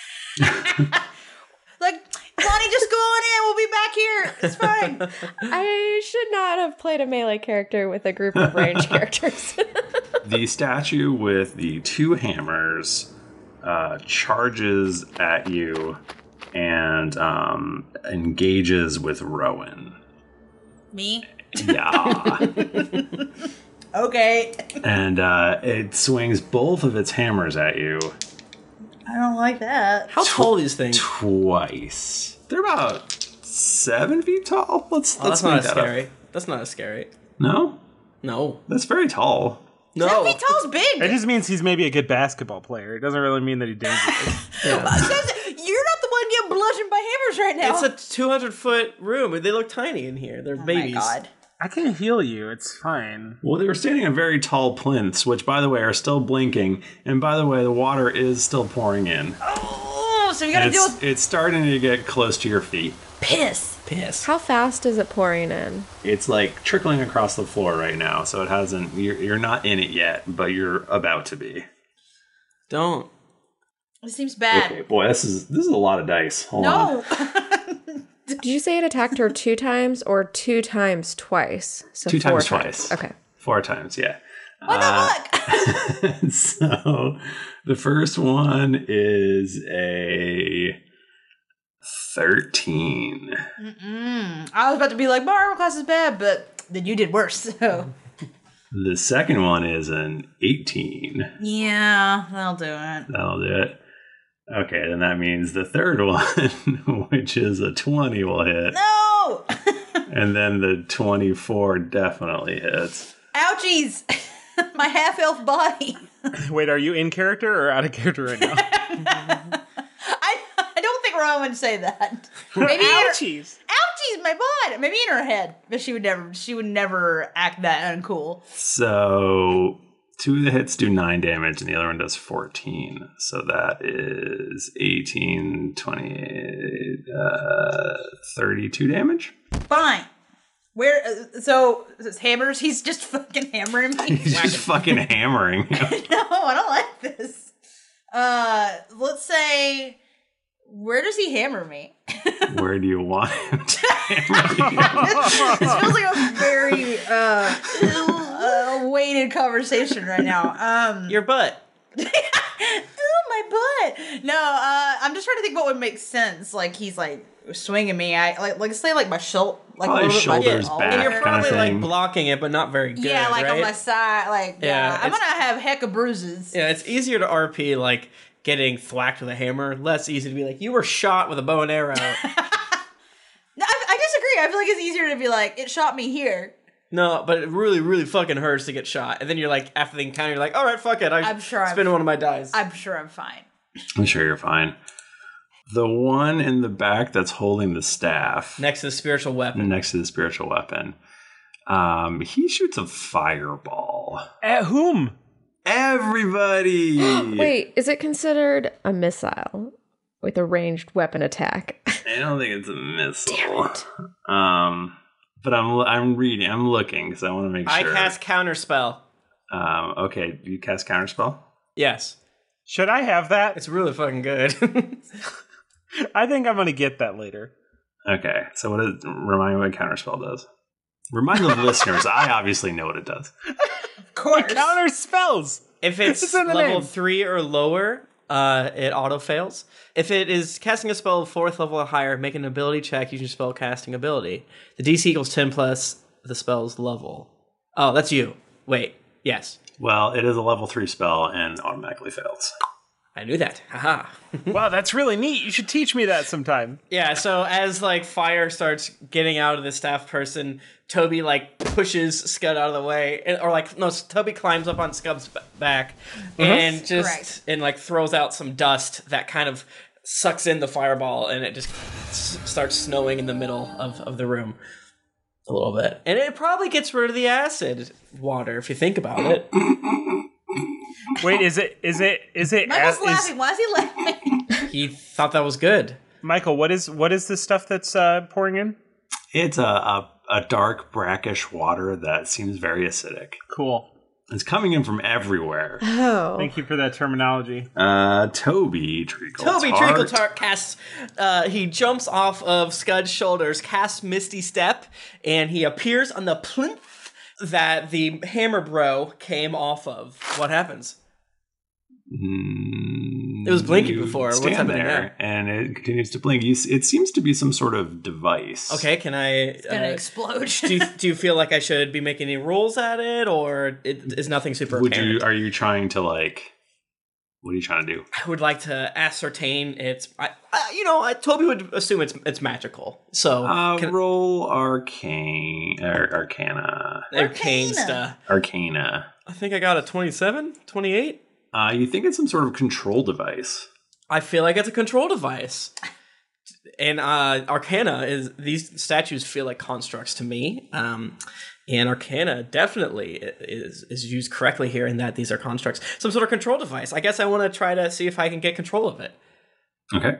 Like, Lonnie, just go on in. We'll be back here. It's fine. I should not have played a melee character with a group of range characters. The statue with the two hammers uh, charges at you and um, engages with Rowan. Me? Yeah. Okay. And uh, it swings both of its hammers at you I don't like that. How tall are these things? twice. They're about seven feet tall. Let's Oh, let's that's not make as that up. scary. That's not as scary. No, No. that's very tall. No. Seven feet tall's big. It just means he's maybe a good basketball player. It doesn't really mean that he's dangerous. You're not the one getting bludgeoned by hammers right now. It's a two hundred foot room. They look tiny in here. They're oh babies. my god. I can heal you. It's fine. Well, they were standing on very tall plinths, which, by the way, are still blinking. And by the way, the water is still pouring in. Oh, so we gotta And deal it's, with it's starting to get close to your feet. piss. Piss. How fast is it pouring in? It's like trickling across the floor right now, so it hasn't. You're, you're not in it yet, but you're about to be. Don't. It seems bad. Okay, boy, this is this is a lot of dice. Hold on. No. Did you say it attacked her two times or two times twice? So Two four times twice. Okay. Four times, yeah. What the Uh, fuck? So the first one is a thirteen. Mm-mm. I was about to be like, my armor class is bad, but then you did worse. So The second one is an eighteen. yeah, that'll do it. That'll do it. Okay, then that means the third one, which is a twenty, will hit. No. And then the twenty-four definitely hits. Ouchies. My half elf body. Wait, are you in character or out of character right now? I I don't think Rowan would say that. Maybe in her- Ouchies. Ouchies, my butt. Maybe in her head, but she would never. She would never act that uncool. So two of the hits do nine damage and the other one does fourteen. So that is eighteen, twenty-eight, uh, thirty-two damage. Fine. Where? Uh, so it's hammers. He's just fucking hammering me. He's just fucking hammering you. No, I don't like this. Uh, let's say, where does he hammer me? Where do you want him to hammer you? This feels like a very uh, uh weighted conversation right now. Um, Your butt. Ooh, my butt. No, uh, I'm just trying to think what would make sense. Like he's like swinging me. I like like say like my shoulder, like Probably a little shoulders bit my back. And you're kinda probably like thing. blocking it, but not very good. Yeah, like right? on my side. Like Yeah, yeah, I'm it's- gonna have heck of bruises. Yeah, it's easier to R P like getting thwacked with a hammer. Less easy to be like, you were shot with a bow and arrow. No, I, I disagree. I feel like it's easier to be like, it shot me here. No, but it really, really fucking hurts to get shot. And then you're like, after the encounter, you're like, all right, fuck it. I I'm sure spend I'm- one of my dice. I'm sure I'm fine. I'm sure you're fine. The one in the back that's holding the staff Next to the spiritual weapon. next to the spiritual weapon, um, he shoots a fireball. At whom? Everybody! Wait, is it considered a missile with a ranged weapon attack? I don't think it's a missile. Um, but I'm I'm reading. I'm looking because I want to make I sure. cast counterspell. Um, okay, you cast counterspell. Yes. Should I have that? It's really fucking good. I think I'm going to get that later. Okay, so what is, remind me what Counterspell does. Remind the listeners, I obviously know what it does. Of course. It counters spells. If it's, It's in the level name. three or lower, uh, it auto fails. If it is casting a spell fourth level or higher, make an ability check using spell casting ability. The D C equals ten plus the spell's level. Oh, that's you. Wait. Yes. Well, it is a level three spell and automatically fails. I knew that. Haha. Wow, that's really neat. You should teach me that sometime. Yeah, so as like fire starts getting out of the staff person, Toby like pushes Scud out of the way, and, or like no, Toby climbs up on Scud's b- back and just Correct. and like throws out some dust that kind of sucks in the fireball, and it just s- starts snowing in the middle of, of the room a little bit, and it probably gets rid of the acid water if you think about it. Wait, is it is it is it Michael's is- laughing. Why is he laughing? He thought that was good. Michael, what is what is this stuff that's uh, pouring in? It's a, a, a dark, brackish water that seems very acidic. Cool. It's coming in from everywhere. Oh. Thank you for that terminology. Uh, Toby Treacle Toby Tart. Treacle Tart casts, uh, he jumps off of Scud's shoulders, casts Misty Step, and he appears on the plinth that the Hammer Bro came off of. What happens? Mm, It was blinking you before. What's stand happening there, now? and it continues to blink. You, s- it seems to be some sort of device. Okay, can I... It's gonna explode. do, you, do you feel like I should be making any rules at it, or it, is nothing super Would apparent? you? Are you trying to like? What are you trying to do? I would like to ascertain its... I, I, you know, I, Toby would assume it's it's magical. So, Uh, can, roll arcane, ar- arcana, arcane stuff. arcana. I think I got a twenty-seven, twenty-eight. Uh, you think it's some sort of control device? I feel like it's a control device. And uh, Arcana is these statues feel like constructs to me. Um, and Arcana definitely is is used correctly here in that these are constructs. Some sort of control device. I guess I want to try to see if I can get control of it. Okay.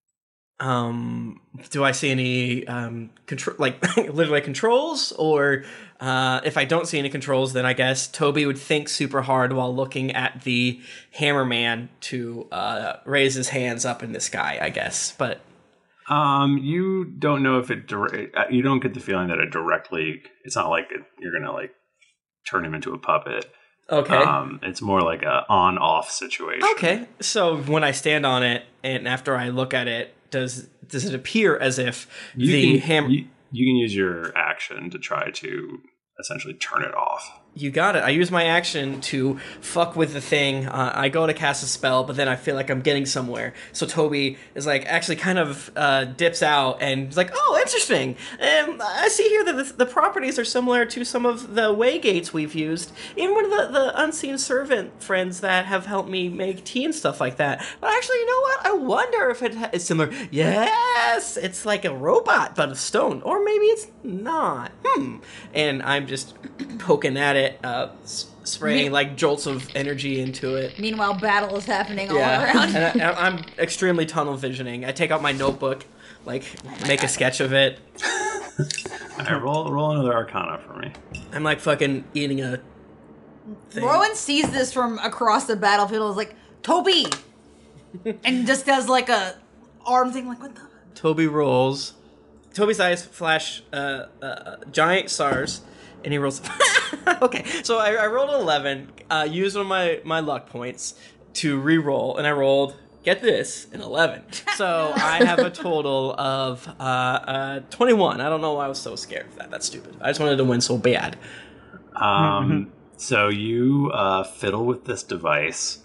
Um, do I see any um control, like literally controls, or uh, if I don't see any controls, then I guess Toby would think super hard while looking at the Hammerman to uh, raise his hands up in the sky. I guess, but Um, you don't know if it. Dire- uh, you don't get the feeling that it directly. It's not like it, you're gonna like turn him into a puppet. okay. Um, it's more like a on-off situation. Okay, so when I stand on it and after I look at it, does does it appear as if You the can, hammer? You, you can use your action to try to essentially turn it off. You got it. I use my action to fuck with the thing. Uh, I go to cast a spell, but then I feel like I'm getting somewhere. So Toby is like actually kind of uh, dips out and is like, "Oh, interesting. Um, I see here that the, the properties are similar to some of the way gates we've used. Even one of the, the unseen servant friends that have helped me make tea and stuff like that. But actually, you know what? I wonder if it ha- is similar. Yes, it's like a robot, but of stone, or maybe it's not. Hmm. And I'm just poking at it. Uh, s- spraying Me- like jolts of energy into it. Meanwhile, battle is happening all Yeah, around. and I, I'm extremely tunnel visioning. I take out my notebook, like make a sketch of it. All right, roll roll another Arcana for me. I'm like fucking eating a. Thing. Rowan sees this from across the battlefield and is like, Toby! And just does like a arm thing, like, what the? Toby rolls. Toby's eyes flash uh, uh, giant stars, and he rolls. Okay, so I, I rolled an eleven. Uh, used one of my, my luck points to re-roll, and I rolled. Get this, an eleven. So I have a total of uh, uh, twenty-one. I don't know why I was so scared of that. That's stupid. I just wanted to win so bad. Um, so you uh, fiddle with this device,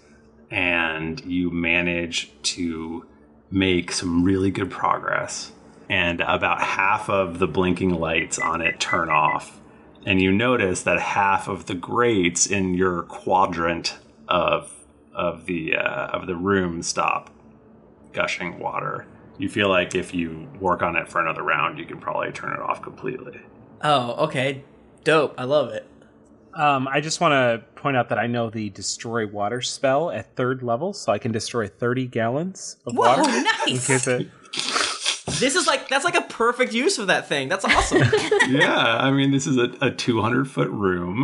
and you manage to make some really good progress. And about half of the blinking lights on it turn off. And you notice that half of the grates in your quadrant of of the uh, of the room stop gushing water. You feel like if you work on it for another round, you can probably turn it off completely. Oh, okay. Dope. I love it. Um, I just want to point out that I know the Destroy Water spell at third level, so I can destroy thirty gallons of Whoa, water. nice! In case it... This is like, that's like a perfect use of that thing. That's awesome. Yeah, I mean, this is a, a two hundred foot room.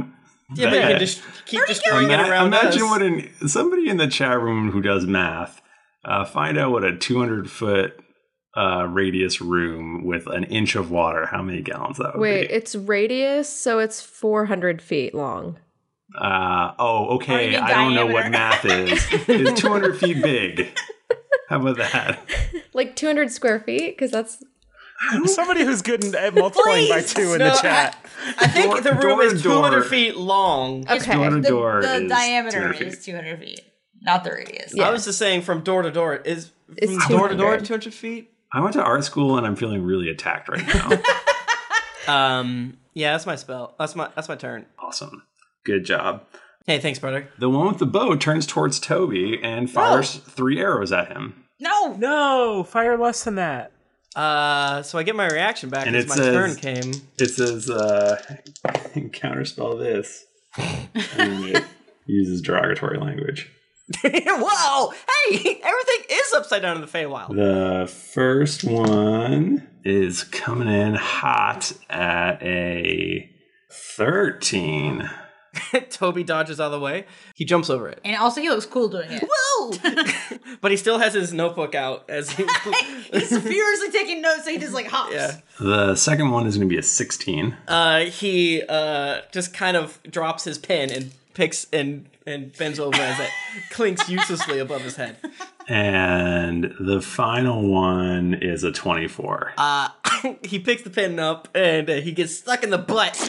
Yeah, but you can just keep destroying it Ima- around Imagine us. what an, somebody in the chat room who does math, uh, find out what a two hundred foot uh, radius room with an inch of water, how many gallons that would Wait, be. it's radius, so it's four hundred feet long. Uh, oh, Or okay. you mean I don't know what diameter. math is. Is two hundred feet big? How about that? Like two hundred square feet? Because that's... Somebody who's good at multiplying by two in No, the chat. I think Door- the room door is to two hundred door. feet long. Okay. Door to The, door the is diameter 200 feet. is two hundred feet, not the radius. I was just saying from door to door. Is It's from door to door two hundred. two hundred feet? I went to art school and I'm feeling really attacked right now. Um. Yeah, that's my spell. That's my that's my turn. Awesome. Good job. Hey, thanks, brother. The one with the bow turns towards Toby and fires three arrows at him. No, no, fire less than that. Uh, so I get my reaction back And as it my says- turn came. It says, uh, counterspell this. And it uses derogatory language. Whoa! Hey, everything is upside down in the Feywild. The first one is coming in hot at a thirteen. Toby dodges out of the way. He jumps over it. And also, he looks cool doing it. Whoa! But he still has his notebook out as he. He's furiously taking notes, so he just like hops. Yeah. The second one is going to be a sixteen. Uh, he uh just kind of drops his pen and picks and and bends over as it clinks uselessly above his head. And the final one is a twenty-four. Uh, he picks the pen up and uh, he gets stuck in the butt.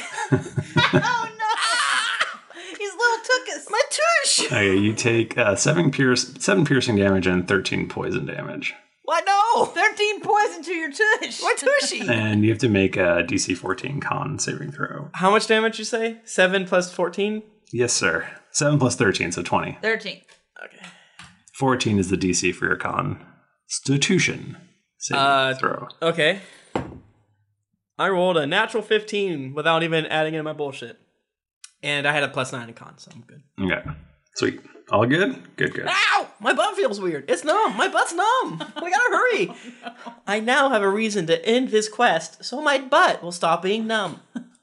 Oh no! He's little tuchus. My tush. Okay, you take uh, seven pierce, seven piercing damage and thirteen poison damage. What? No! Thirteen poison to your tush. My tushy. And you have to make a D C fourteen con saving throw. How much damage you say? Seven plus fourteen. Yes, sir. seven plus thirteen, so twenty. Thirteen. Okay. fourteen is the D C for your constitution saving Uh, throw. Okay. I rolled a natural fifteen without even adding in my bullshit. And I had a plus nine in con, so I'm good. Okay. Sweet. All good? Good, good. Ow! My butt feels weird. It's numb. My butt's numb. We gotta hurry. I now have a reason to end this quest, so my butt will stop being numb.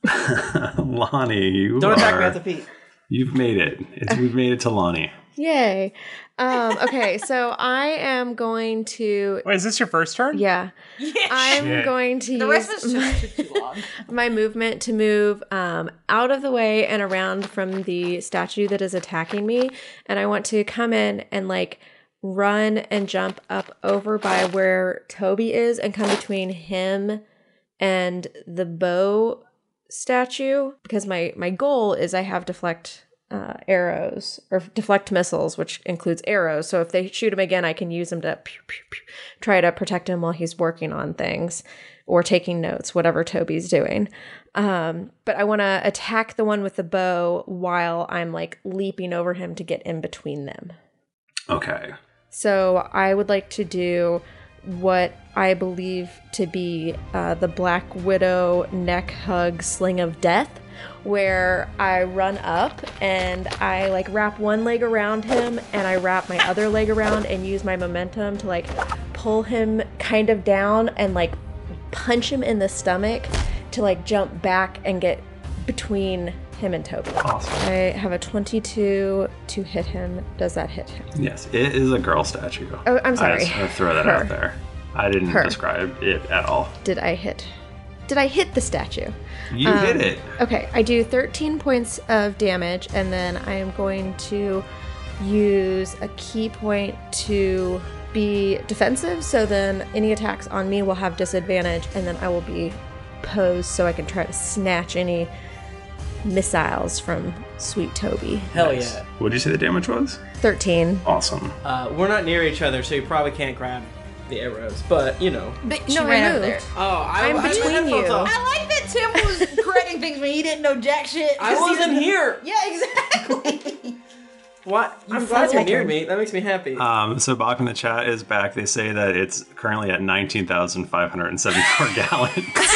Lonnie, you Don't are, attack me at the pee. You've made it. It's, we've made it to Lonnie. Yay. Um, okay, so I am going to... Wait, is this your first turn? Yeah. I'm Shit. going to The use rest is my, just too long. my movement to move um, out of the way and around from the statue that is attacking me. And I want to come in and like run and jump up over by where Toby is and come between him and the bow statue. Because my, my goal is I have deflect... Uh, arrows or deflect missiles, which includes arrows. So if they shoot him again, I can use them to pew, pew, pew, try to protect him while he's working on things or taking notes, whatever Toby's doing. Um, but I want to attack the one with the bow while I'm like leaping over him to get in between them. Okay. So I would like to do what I believe to be uh, the Black Widow neck hug sling of death, where I run up and I like wrap one leg around him and I wrap my other leg around and use my momentum to like pull him kind of down and like punch him in the stomach to like jump back and get between him and Toby. Awesome. I have a twenty-two to hit him. Does that hit him? Yes, it is a girl statue. Oh, I'm sorry. I just want to throw that Her. out there. I didn't Her. describe it at all. Did I hit? Did I hit the statue? You Um, hit it. Okay, I do thirteen points of damage, and then I am going to use a key point to be defensive, so then any attacks on me will have disadvantage, and then I will be posed so I can try to snatch any missiles from Sweet Toby. Hell yeah. What did you say the damage was? thirteen. Awesome. Uh, we're not near each other, so you probably can't grab the arrows. But you know. But No, she I ran over moved. there. Oh, I, I'm I had between headphones you. on. I like that Tim was correcting things when he didn't know jack shit. I 'cause he wasn't didn't- here. Yeah, exactly. What? I'm You glad you're fucking- near me. That makes me happy. Um, so Bach in the chat is back. They say that it's currently at nineteen thousand five hundred seventy-four gallons.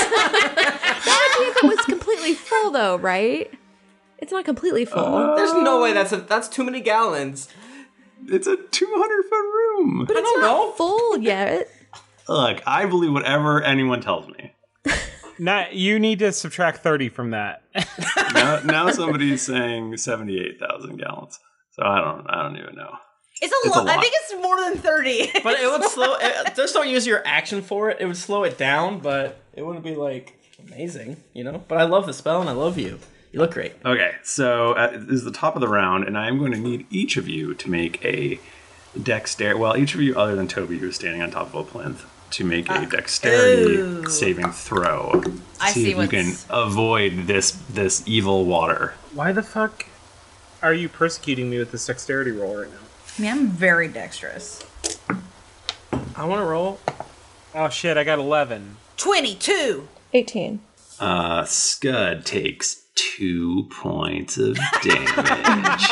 That would be if it was completely full, though, right? It's not completely full. There's no way that's a, that's too many gallons. It's a two hundred foot room. but I it's don't not know. full yet. Look, I believe whatever anyone tells me. Not, you need to subtract thirty from that. now, now somebody's saying seventy-eight thousand gallons. So I don't, I don't even know. It's a, It's lo- a lot. I think it's more than thirty. But it would slow. It, just don't use your action for it. It would slow it down, but it wouldn't be like amazing, you know. But I love the spell, and I love you. You look great. Okay, so uh, this is the top of the round, and I am going to need each of you to make a dexterity. Well, each of you, other than Toby, who's standing on top of a plinth, to make a dexterity ooh. saving throw. To I see if you what's- can avoid this this evil water. Why the fuck are you persecuting me with this dexterity roll right now? I mean, I'm very dexterous. I want to roll. Oh shit! I got eleven. twenty-two. eighteen. Uh, Scud takes two points of damage,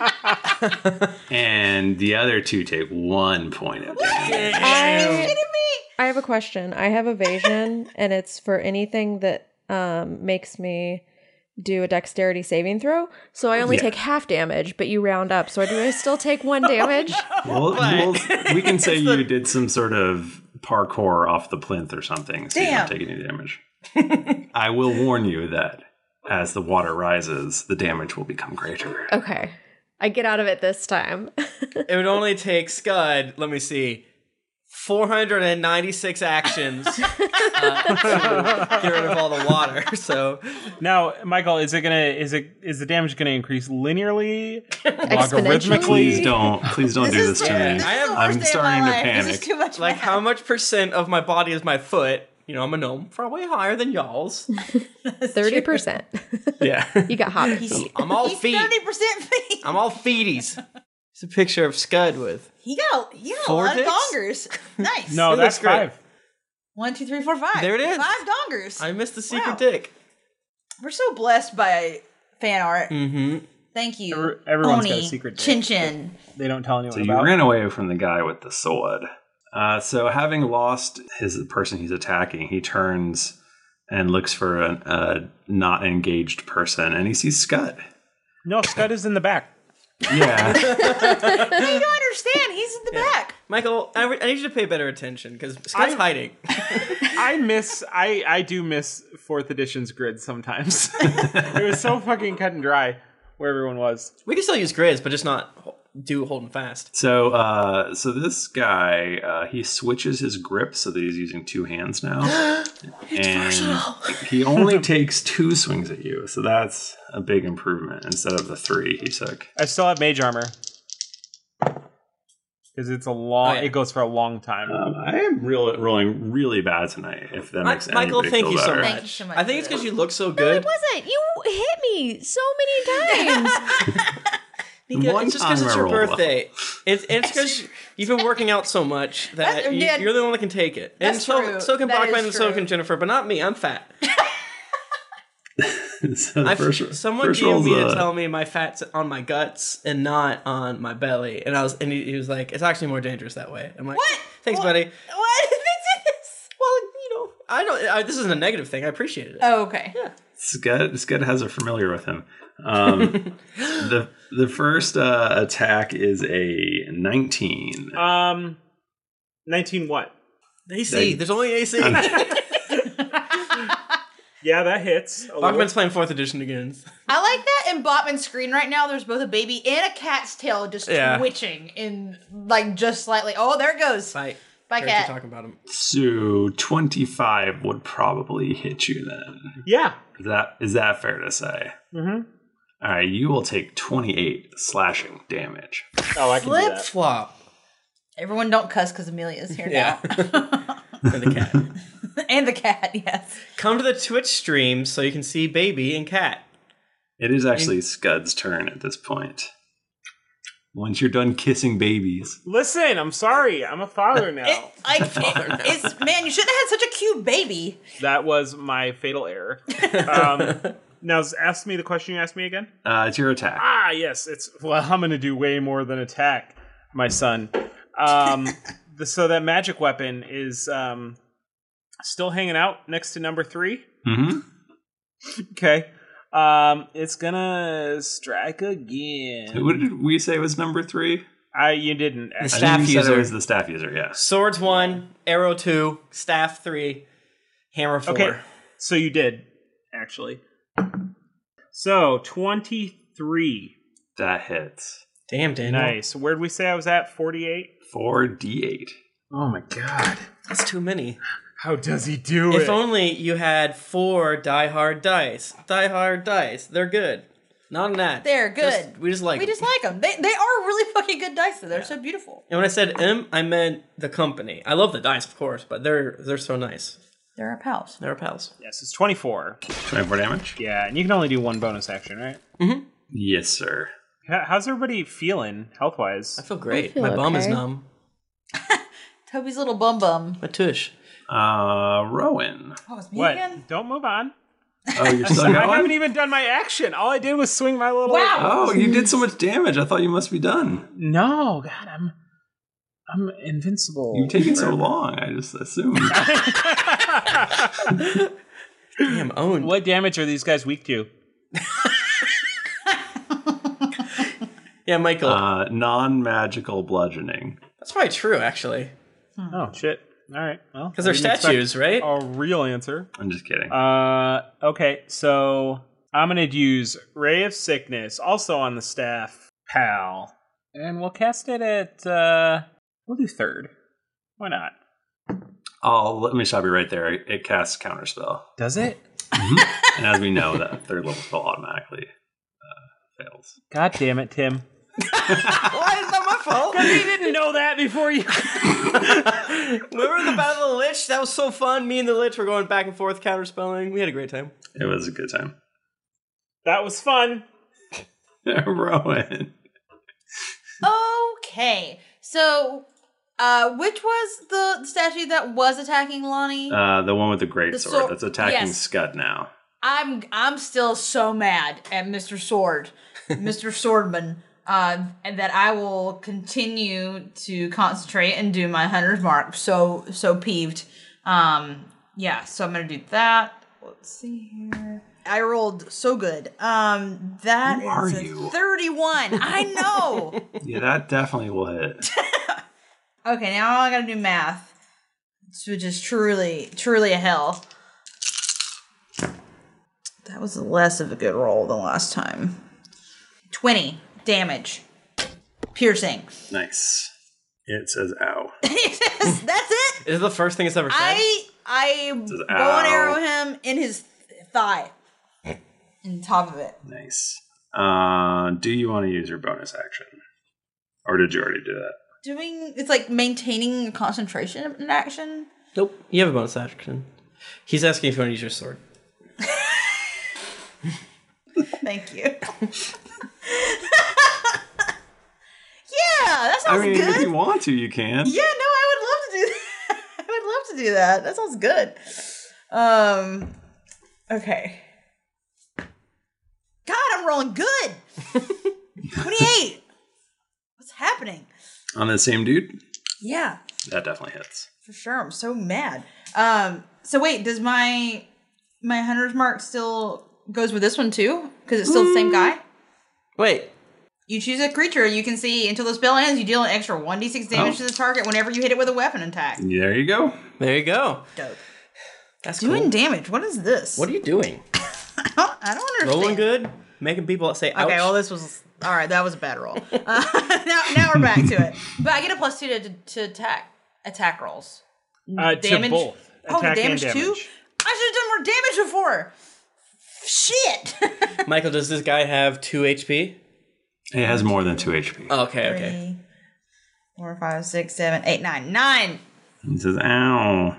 and the other two take one point of damage. I, I have a question. I have evasion, and it's for anything that um, makes me do a dexterity saving throw. So I only Yeah. take half damage, but you round up. So do I still take one damage? Well, well, we can say you did some sort of parkour off the plinth or something, so Damn. you don't take any damage. I will warn you that as the water rises, the damage will become greater. Okay. I get out of it this time. It would only take Scud. Let me see. four hundred ninety-six actions uh, to get rid of all the water. So Now, Michael, is it gonna is it is the damage gonna increase linearly, Exponentially? logarithmically? Please don't, please don't This do is this to terrible. me. This I is am- the I'm worst day of starting my to life. This is panic. too much like, math. how much percent of my body is my foot? You know, I'm a gnome, probably higher than y'all's. thirty percent. Yeah, You got hobbit feet. I'm all He's feet. thirty percent feet. I'm all feeties. It's a picture of Scud with. He got, he got a Four lot dicks? of dongers. Nice. No, It that's looks great. five. One, two, three, four, five. There it is. Five dongers. I missed the secret Wow. dick. We're so blessed by fan art. Mm-hmm. Thank you. Every- everyone's got a Oni, secret dick. Chin Chin. They don't tell anyone So you about. ran away from the guy with the sword. Uh, so having lost his the person he's attacking, he turns and looks for a, a not engaged person, and he sees Scud. No, Scud is in the back. Yeah. No, you don't understand. He's in the back. Michael, I, re- I need you to pay better attention because Scud's I- hiding. I miss I I do miss fourth edition's grid sometimes. It was so fucking cut and dry where everyone was. We can still use grids, but just not ho- do holding fast. So, uh, so this guy, uh, he switches his grip so that he's using two hands now, and he only takes two swings at you. So that's a big improvement instead of the three he took. I still have mage armor because it's a long. Oh, yeah. It goes for a long time. Um, I am real, rolling really bad tonight. If that Mi- makes Michael, anybody thank feel you so better. much. Thank you so much I think for it's because this. you look so No, good. it wasn't. You hit me so many times. Because One it's just because time it's I your rolled well. birthday. It's it's because you've been working out so much that That's- you, yeah. you're the only one that can take it. And That's so, true. so can That Bachman is and so true. can Jennifer, but not me. I'm fat. So the I, first- someone first gave roll's, me to uh, tell me my fat's on my guts and not on my belly, and I was and he, he was like, "It's actually more dangerous that way." I'm like, What? Thanks, What? buddy." What is this? Well, you know, I don't. I, this isn't a negative thing. I appreciated it. Oh, okay. Scud, Scud has a familiar with him. Um, the the first uh, attack is a nineteen. Um, nineteen what? A C. They- There's only A C. Yeah, that hits. a little. Bachman's playing fourth edition again. I like that in Botman's screen right now. There's both a baby and a cat's tail just Yeah. twitching in like just slightly. Oh, there it goes. Bye. Bye, Sorry, cat. keep talking about him. So twenty-five would probably hit you then. Yeah. Is that is that fair to say? Mm-hmm. All right, you will take twenty-eight slashing damage. Oh, I can do Flip that. Flop. Everyone don't cuss because Amelia's here Yeah. now. And the cat. And the cat, yes. Come to the Twitch stream so you can see baby and cat. It is actually Scud's turn at this point. Once you're done kissing babies. Listen, I'm sorry. I'm a father now. It, like, it, it's man, you shouldn't have had such a cute baby. That was my fatal error. Um, now, ask me the question you asked me again. Uh, it's your attack. Ah, yes. It's well. I'm going to do way more than attack, my son. Um, the, so that magic weapon is um, still hanging out next to number three. Mm-hmm. Okay. Um, it's gonna strike again. What did we say was number three? I you didn't. The I staff think you said user. it was the staff user. Yeah. Swords one, arrow two, staff three, hammer four. Okay. So you did, actually. So, twenty-three. That hits. Damn, Daniel. Nice. Where'd we say I was at? forty-eight? four d eight. Oh my god. That's too many. How does he do it? If only you had four Die Hard dice. Die Hard dice. They're good. Not in that. They're good. Just- we just like We them. just like them. They, they are really fucking good dice, though. They're so beautiful. And when I said M, I meant the company. I love the dice, of course, but they're they're so nice. They're our pals. They're our pals. Yes, it's twenty-four. twenty-four damage? Yeah, and you can only do one bonus action, right? Mm-hmm. Yes, sir. How- How's everybody feeling health-wise? I feel great. I feel My bum is okay. numb. Toby's little bum bum. My tush. Uh, Rowan. Oh, it's me What? again? Don't move on. Oh, you're still I going? haven't even done my action. All I did was swing my little... Wow. Oh, you did so much damage. I thought you must be done. No, God, I'm... I'm invincible. You've taken so long. I just assumed. Damn, owned. What damage are these guys weak to? Yeah, Michael. Uh, non-magical bludgeoning. That's probably true, actually. Oh, shit. All right. Well, Because they're I didn't statues, right? expect A real answer. I'm just kidding. Uh, okay, so I'm gonna use Ray of Sickness, also on the staff, pal, and we'll cast it at. uh We'll do third. Why not? Oh, let me stop you right there. It casts Counterspell. Does it? And as we know, that third level spell automatically uh, fails. God damn it, Tim! Why is that my fault? Because you didn't know that before you. Remember the Battle of the Lich? That was so fun. Me and the Lich were going back and forth counterspelling. We had a great time. It was a good time. That was fun. Rowan. Okay. So, uh, which was the statue that was attacking Lonnie? Uh, the one with the great The sword sword- that's attacking yes. Scud now. I'm I'm still so mad at Mister Sword, Mister Swordman, uh, and that I will continue to concentrate and do my hunter's mark. So so peeved. Um, yeah, so I'm gonna do that. Let's see here. I rolled so good. Um, that Who are is a you? thirty-one. I know. Yeah, that definitely will hit. Okay, now I gotta do math, which is truly truly a hell. That was less of a good roll than last time. twenty damage. Piercing. Nice. It says ow. That's it? Is it the first thing it's ever said? I I says, bow and "Ow." arrow him in his th- thigh. In top of it. Nice. Uh, do you want to use your bonus action? Or did you already do that? Doing it's like maintaining a concentration in action. Nope. You have a bonus action. He's asking if you want to use your sword. Thank you. Yeah, that I sounds mean, good. if you want to, you can. Yeah, no, I would love to do that. I would love to do that. That sounds good. Um, okay. God, I'm rolling good. twenty-eight. What's happening? On the same dude? Yeah, That definitely hits. for sure. I'm so mad. Um, so wait, does my my hunter's mark still goes with this one too? Because it's still the same guy. Wait. You choose a creature you can see until the spell ends. You deal an extra one d six damage Oh. to the target whenever you hit it with a weapon attack. There you go. There you go. Dope. That's Doing cool. damage. What is this? What are you doing? I don't understand. Rolling good? Making people say ouch? Okay, well, this was all right. That was a bad roll. Uh, now, now we're back to it. But I get a plus two to, to attack attack rolls. Uh, to both. Oh, Attack and damage too. damage. I should have done more damage before. Shit. Michael, does this guy have two H P? It has more than two H P. Okay, okay. Three, four, five, six, seven, eight, nine, nine. It says ow.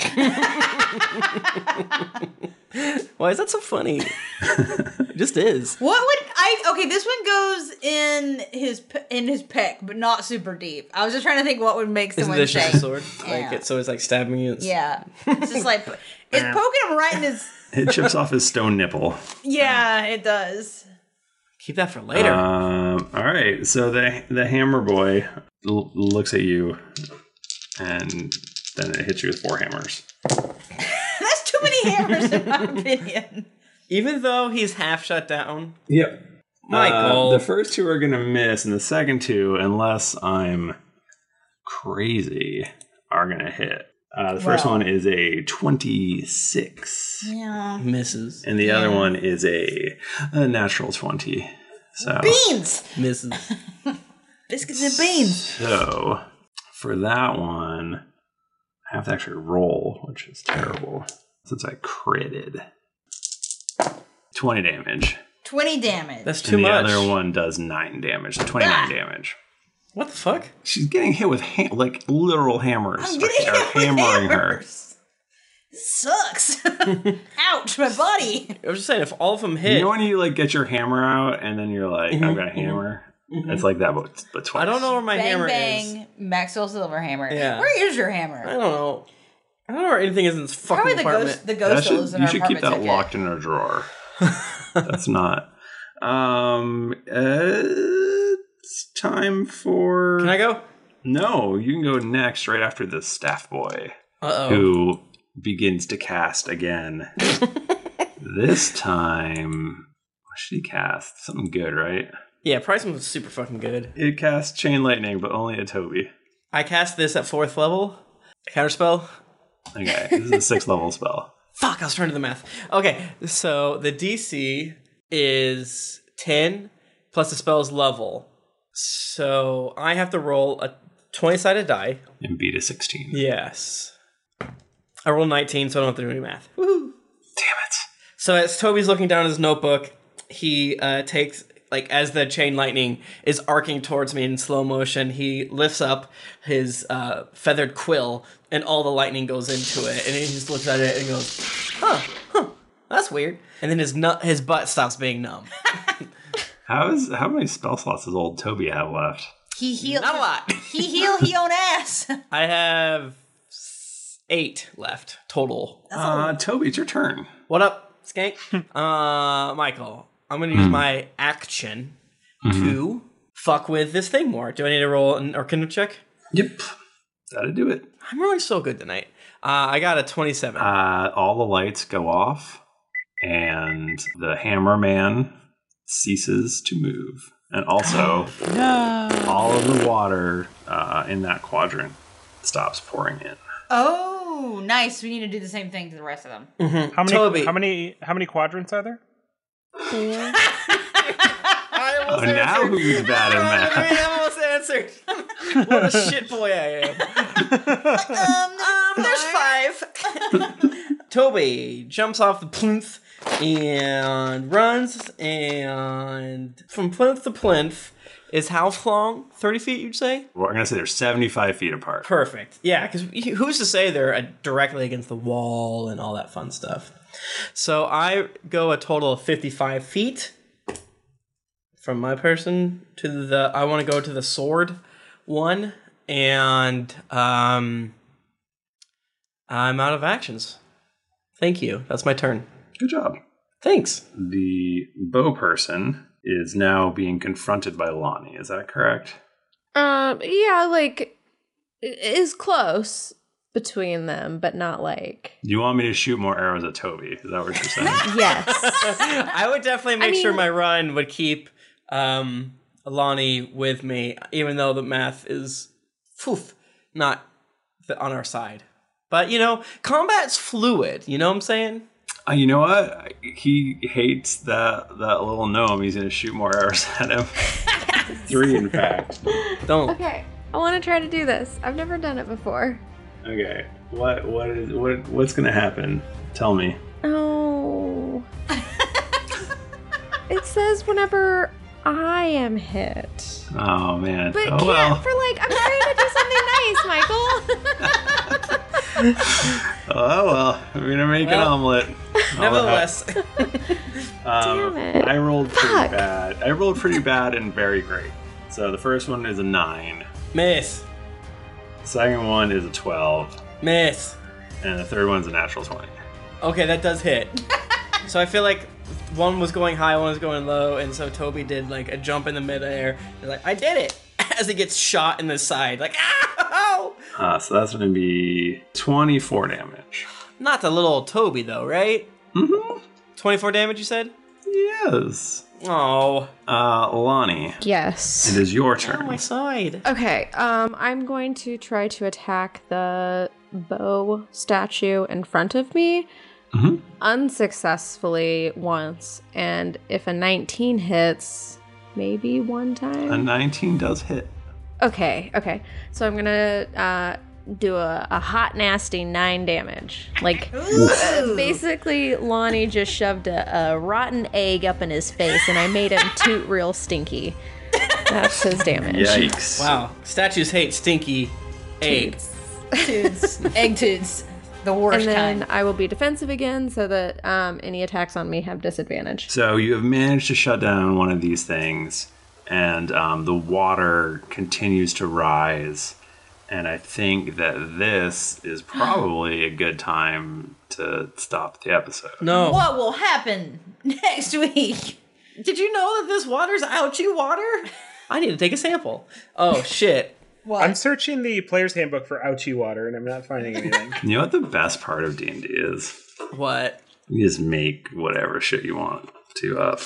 Why is that so funny? It just is. What would I? Okay, this one goes in his pe- in his pec, but not super deep. I was just trying to think what would make Isn't someone this say. just a sword? Yeah. Like it, so it's like stabbing you. It's, Yeah, it's just like it's poking him right in his. It chips off his stone nipple. Yeah, it does. Keep that for later. Um, all right. So the the hammer boy l- looks at you, and then it hits you with four hammers. That's too many hammers, in my opinion. Even though he's half shut down. Yep. Michael. Uh, the first two are gonna miss, and the second two, unless I'm crazy, are gonna hit. Uh, the first Well. one is a twenty-six. Yeah. Misses. And the Yeah. other one is a, a natural twenty. So Beans! Misses. Biscuits and beans. So for that one, I have to actually roll, which is terrible since I critted. twenty damage. twenty damage. That's too and the much. other one does nine damage, so twenty-nine Ah. damage. What the fuck? She's getting hit with ha- like literal hammers. I'm getting are hit with hammering hammers. Sucks. Ouch, my body. I was just saying, if all of them her. hit, You know when you like get your hammer out and then you're like, I've got a hammer. It's like that, but but twice. I don't know where my bang, hammer bang, is. Maxwell Silverhammer. Yeah. Where is your hammer? I don't know. I don't know where anything is in this fucking Probably the apartment. ghost. The That ghost should, lives in you our should keep apartment that ticket. locked in a drawer. That's not. Um, uh, it's time for. Can I go? No, you can go next, right after the staff boy, Uh-oh. who begins to cast again. This time, what should he cast? Something good, right? Yeah, Price was super fucking good. It casts Chain Lightning, but only at Toby. I cast this at fourth level. Counterspell. Okay, this is a sixth level spell. Fuck, I was trying to do the math. Okay, so the D C is ten plus the spell's level. So I have to roll a twenty-sided die. And beat a sixteen. Yes. I rolled nineteen, so I don't have to do any math. Woohoo! Damn it. So as Toby's looking down at his notebook, he uh, takes, like, as the chain lightning is arcing towards me in slow motion, he lifts up his uh, feathered quill, and all the lightning goes into it. And he just looks at it and goes, huh, huh, that's weird. And then his nut, his butt stops being numb. How is how many spell slots does old Toby have left? He healed. Not a lot. He healed he own ass. I have eight left total. Uh, Toby, it's your turn. What up, Skank? uh, Michael, I'm going to use my action to fuck with this thing more. Do I need to roll an Arcana check? Yep. Gotta do it. I'm rolling so good tonight. Uh, I got a twenty-seven. Uh, all the lights go off, and the hammer man ceases to move. And also, all of the water uh, in that quadrant stops pouring in. Oh, nice. We need to do the same thing to the rest of them. Mm-hmm. How many? Toby. How many? How many quadrants are there? Four. I Oh, almost now answered. who's bad at math? I almost answered. What a shit boy I am. um, there's five. Toby jumps off the plinth and runs, and from plinth to plinth is how long? thirty feet, you'd say? Well, I'm gonna say they're seventy-five feet apart. Perfect. Yeah, because who's to say they're uh, directly against the wall and all that fun stuff? So I go a total of fifty-five feet from my person to the. I want to go to the sword one, and um, I'm out of actions. Thank you. That's my turn. Good job. Thanks. The bow person is now being confronted by Lonnie. Is that correct? Um, yeah, like, it is close between them, but not like. Do you want me to shoot more arrows at Toby? Is that what you're saying? Yes. I would definitely make I sure mean- my run would keep um, Lonnie with me, even though the math is poof, not th- on our side. But, you know, combat's fluid. You know what I'm saying? Uh, you know what? He hates that that little gnome. He's going to shoot more arrows at him. Three, in fact. Don't. Okay, I want to try to do this. I've never done it before. Okay. What what is what what's going to happen? Tell me. Oh. It says whenever I am hit. Oh man. But oh can't well. for like, I'm trying to do something nice, Michael. Oh well. We're gonna make Well, an omelet. Nevertheless. Um, Damn it. I rolled pretty Fuck. bad. I rolled pretty bad and very great. So the first one is a nine. Miss. The second one is a twelve. Miss. And the third one's a natural twenty. Okay, that does hit. So I feel like one was going high, one was going low, and so Toby did like a jump in the midair. And like, I did it! As he gets shot in the side. Like, ow! Uh, so that's going to be twenty-four damage. Not the little old Toby though, right? Mm-hmm. twenty-four damage, you said? Yes. Oh. Uh, Lonnie. Yes. It is your turn. On my side. Okay, um, I'm going to try to attack the bow statue in front of me. Mm-hmm. Unsuccessfully once, and if a nineteen hits, maybe one time. A nineteen does hit. Okay, okay. So I'm gonna uh, do a, a hot, nasty nine damage. Like, uh, basically, Lonnie just shoved a, a rotten egg up in his face, and I made him toot real stinky. That's his damage. Yikes. Wow. Statues hate stinky egg. Toots. Egg toots. The worst And then kind. I will be defensive again so that um, any attacks on me have disadvantage. So you have managed to shut down one of these things, and um, the water continues to rise. And I think that this is probably a good time to stop the episode. No. What will happen next week? Did you know that this water's ouchie water? I need to take a sample. Oh, shit. What? I'm searching the player's handbook for ouchie water, and I'm not finding anything. You know what the best part of D and D is? What? You just make whatever shit you want to up.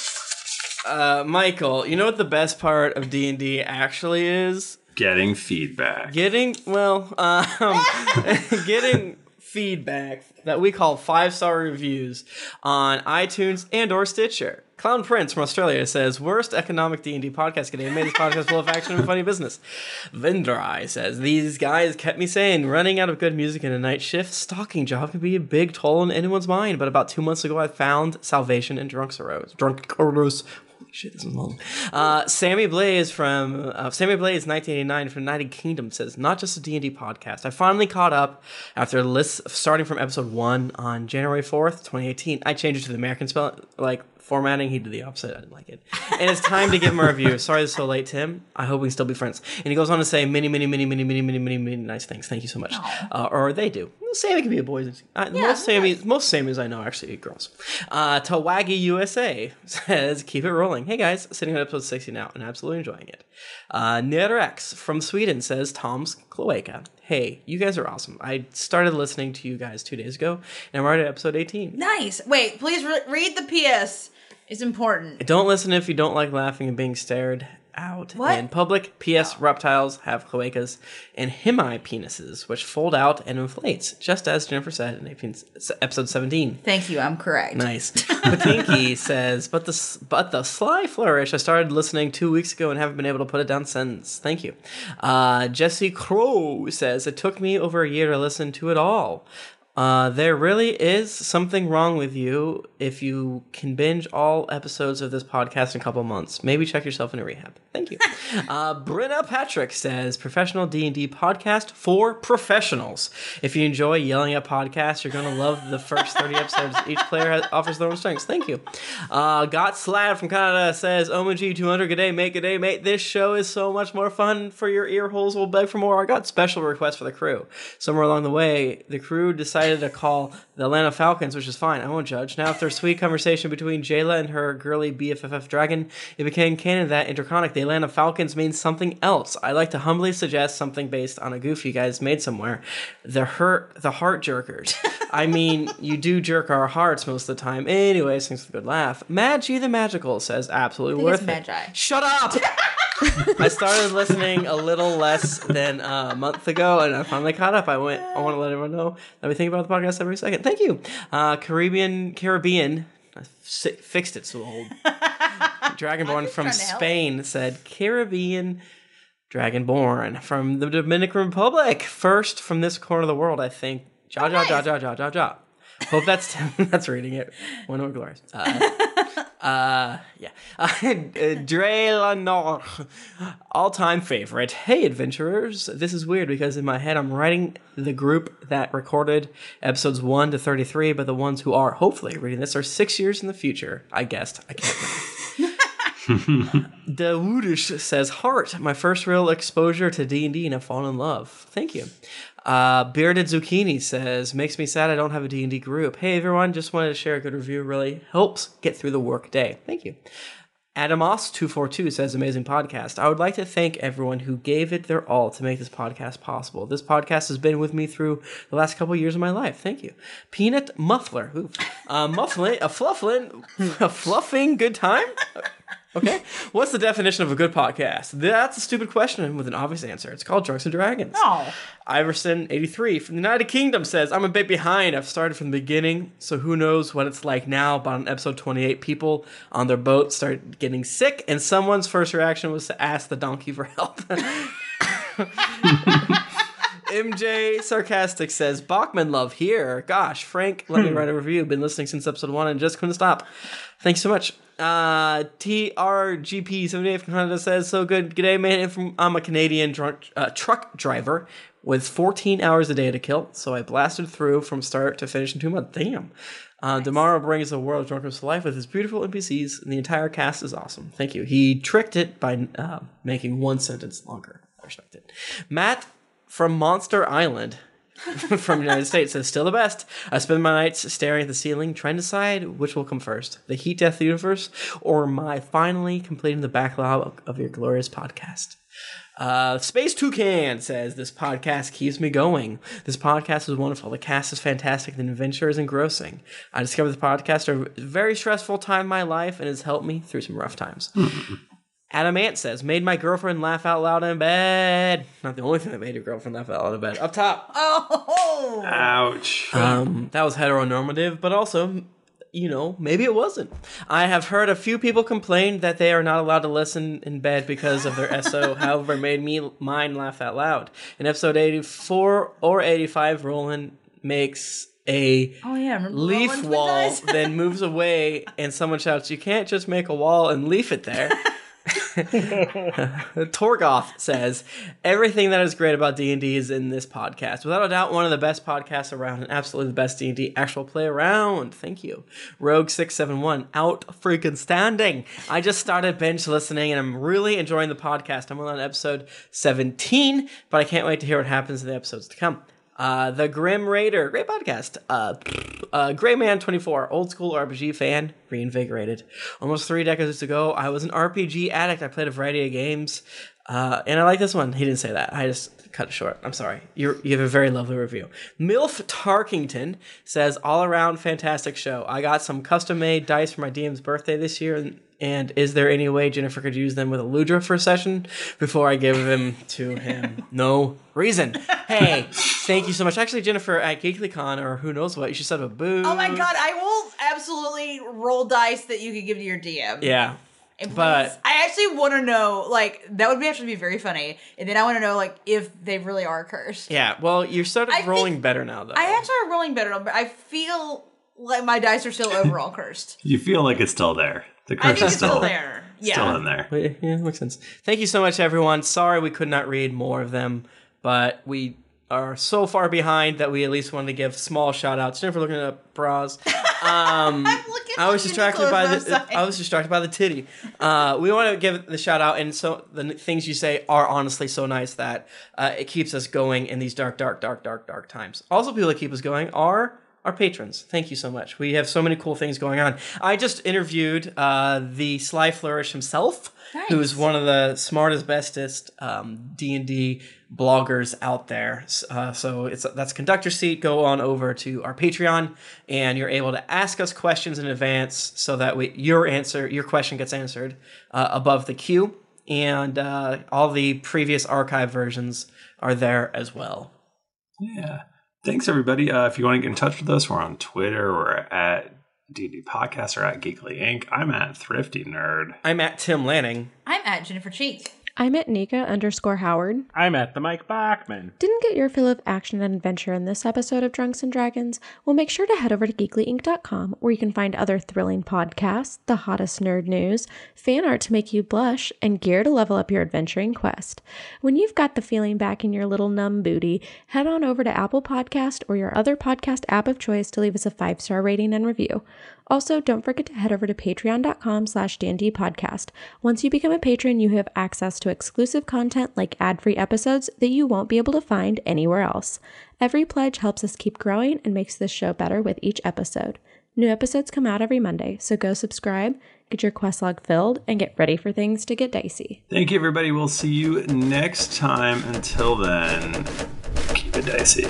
Uh, Michael, you know what the best part of D and D actually is? Getting feedback. Getting, well, um, getting feedback that we call five-star reviews on iTunes and or Stitcher. Clown Prince from Australia says, worst economic D and D podcast today. Made this podcast full of action and funny business. Vendrai says, these guys kept me sane. Running out of good music in a night shift stalking job can be a big toll on anyone's mind. But about two months ago, I found salvation in Drunkaros. Drunkaros. Holy shit, this is long. Uh, Sammy Blaze from uh, Sammy Blaze nineteen eighty-nine from United Kingdom says, not just a D and D podcast. I finally caught up after a list starting from episode one on January fourth, twenty eighteen. I changed it to the American spell, like formatting. He did the opposite. I didn't like it. And it's time to give him a review. Sorry it's so late, Tim. I hope we can still be friends. And he goes on to say many, many, many, many, many, many, many, many nice things. Thank you so much. Uh, or they do. Sammy can be a boy. Uh, Yeah, most Sammys, most Sammys I know actually are girls. Uh, Tawagi U S A says, keep it rolling. Hey guys, sitting on episode sixty now and absolutely enjoying it. Uh, Nerex from Sweden says, Tom's Cloaca. Hey, you guys are awesome. I started listening to you guys two days ago and I'm already at episode eighteen. Nice. Wait, please re- read the P S. It's important. Don't listen if you don't like laughing and being stared out What? in public. P S. Reptiles have cloacas and hemi-penises, which fold out and inflates, just as Jennifer said in episode seventeen. Thank you, I'm correct. Nice. Patinky says, but the but the Sly Flourish, I started listening two weeks ago and haven't been able to put it down since. Thank you. Uh, Jesse Crow says, it took me over a year to listen to it all. Uh, there really is something wrong with you if you can binge all episodes of this podcast in a couple months. Maybe check yourself into rehab. Thank you. uh, Brenna Patrick says, professional D and D podcast for professionals. If you enjoy yelling at podcasts, you're going to love the first thirty episodes. Each player has, offers their own strengths. Thank you. Uh, Got Slad from Canada says, O M G two hundred, good day, mate, good day, mate. This show is so much more fun for your ear holes. We'll beg for more. I got special requests for the crew. Somewhere along the way, the crew decided to call the Atlanta Falcons, which is fine. I won't judge. Now, after a sweet conversation between Jayla and her girly B F F dragon, it became canon that interconic, the Atlanta Falcons means something else. I'd like to humbly suggest something based on a goof you guys made somewhere. The hurt, the heart jerkers. I mean, you do jerk our hearts most of the time. Anyways, thanks for the good laugh. Magi the Magical says, absolutely worth it. Magi. Shut up! I started listening a little less than a month ago, and I finally caught up. I went. I want to let everyone know that we think about the podcast every second. Thank you, uh, Caribbean Caribbean. I fi- fixed it so old. Dragonborn from Spain said Caribbean Dragonborn from the Dominican Republic. First from this corner of the world, I think. Ja ja ja ja ja ja ja. Hope that's that's reading it. One more glorious. Uh, Uh, yeah. Uh, Dre Lenore, all-time favorite. Hey, adventurers. This is weird because in my head I'm writing the group that recorded episodes one to thirty-three, but the ones who are hopefully reading this are six years in the future. I guessed. I can't know. The Woodish says, Heart, my first real exposure to D and D and I've fallen in love. Thank you. Uh, Bearded Zucchini says, makes me sad I don't have a D and D group. Hey everyone, just wanted to share a good review. Really helps get through the work day. Thank you. Adamos two forty-two says, amazing podcast. I would like to thank everyone who gave it their all to make this podcast possible. This podcast has been with me through the last couple of years of my life. Thank you. Peanut Muffler. Ooh. Uh, muffling, a fluffling, a fluffing good time? Okay. What's the definition of a good podcast? That's a stupid question with an obvious answer. It's called Drunks and Dragons. Oh. Iverson, eighty-three, from the United Kingdom says, I'm a bit behind. I've started from the beginning, so who knows what it's like now. But on episode twenty-eight, people on their boat start getting sick, and someone's first reaction was to ask the donkey for help. M J Sarcastic says, Bachman love here. Gosh, Frank, let me write a review. Been listening since episode one and just couldn't stop. Thanks so much. Uh, T R G P seventy-eight from Canada says, so good. G'day, man. I'm a Canadian drunk, uh, truck driver with fourteen hours a day to kill, so I blasted through from start to finish in two months. Damn. Uh, Damaro brings the world of Drunkers to life with his beautiful N P Cs, and the entire cast is awesome. Thank you. He tricked it by uh, making one sentence longer. I respect it. Matt from Monster Island from the United States says, still the best. I spend my nights staring at the ceiling, trying to decide which will come first, the Heat Death Universe or my finally completing the backlog of your glorious podcast. Uh, Space Toucan says, this podcast keeps me going. This podcast is wonderful. The cast is fantastic. The adventure is engrossing. I discovered the podcast at a very stressful time in my life and has helped me through some rough times. Adam Ant says, made my girlfriend laugh out loud in bed. Not the only thing that made your girlfriend laugh out loud in bed. Up top. Oh! Ouch. Um, that was heteronormative, but also, you know, maybe it wasn't. I have heard a few people complain that they are not allowed to listen in bed because of their S O. However, made me mine laugh out loud. In episode eighty-four or eighty-five, Roland makes a oh, yeah. leaf Roland wall, then moves away, and someone shouts, you can't just make a wall and leave it there. Torgoth says, everything that is great about D and D is in this podcast. Without a doubt, one of the best podcasts around and absolutely the best D and D actual play around. Thank you. Rogue six seven one, out freaking standing. I just started binge listening and I'm really enjoying the podcast. I'm on episode seventeen, but I can't wait to hear what happens in the episodes to come. Uh, the Grim Raider, great podcast. Uh, uh, Gray Man twenty-four, old school R P G fan, reinvigorated. Almost three decades ago, I was an R P G addict. I played a variety of games, uh, and I like this one. He didn't say that. I just cut it short. I'm sorry. You're, you have a very lovely review. Milf Tarkington says, all around fantastic show. I got some custom made dice for my D M's birthday this year, and And is there any way Jennifer could use them with Eludra for a session before I give them to him? No reason. Hey, thank you so much. Actually, Jennifer, at GeeklyCon or who knows what, you should set up a booth. Oh my god, I will absolutely roll dice that you could give to your D M. Yeah. And but I actually want to know, like, that would be actually be very funny. And then I want to know, like, if they really are cursed. Yeah, well, you're sort of I rolling think- better now, though. I actually are rolling better, but I feel like my dice are still overall cursed. You feel like it's still there. The I curse think is it's still still there. Yeah. Still in there. Wait, yeah, makes sense. Thank you so much, everyone. Sorry we could not read more of them, but we are so far behind that we at least wanted to give small shout outs. Jennifer looking at bras. Um, I was distracted by the website. I was distracted by the titty. Uh, we want to give the shout out, and so the things you say are honestly so nice that uh, it keeps us going in these dark, dark, dark, dark, dark times. Also, people that keep us going are our patrons. Thank you so much. We have so many cool things going on. I just interviewed uh, the Sly Flourish himself, Nice. who is one of the smartest, bestest um, D and D bloggers out there. Uh, so it's that's Conductor Seat. Go on over to our Patreon, and you're able to ask us questions in advance, so that we, your answer, your question gets answered uh, above the queue, and uh, all the previous archive versions are there as well. Yeah. Thanks, everybody. Uh, if you want to get in touch with us, we're on Twitter. We're at D and D Podcast or at Geekly Incorporated. I'm at Thrifty Nerd. I'm at Tim Lanning. I'm at Jennifer Cheek. I'm at Nika underscore Howard. I'm at the Mike Bachman. Didn't get your fill of action and adventure in this episode of Drunks and Dragons? Well, make sure to head over to geekly inc dot com, where you can find other thrilling podcasts, the hottest nerd news, fan art to make you blush, and gear to level up your adventuring quest. When you've got the feeling back in your little numb booty, head on over to Apple Podcast or your other podcast app of choice to leave us a five-star rating and review. Also, don't forget to head over to patreon dot com slash D and D podcast. Once you become a patron, you have access to exclusive content like ad-free episodes that you won't be able to find anywhere else. Every pledge helps us keep growing and makes this show better with each episode. New episodes come out every Monday, so go subscribe, get your quest log filled, and get ready for things to get dicey. Thank you, everybody. We'll see you next time. Until then, keep it dicey.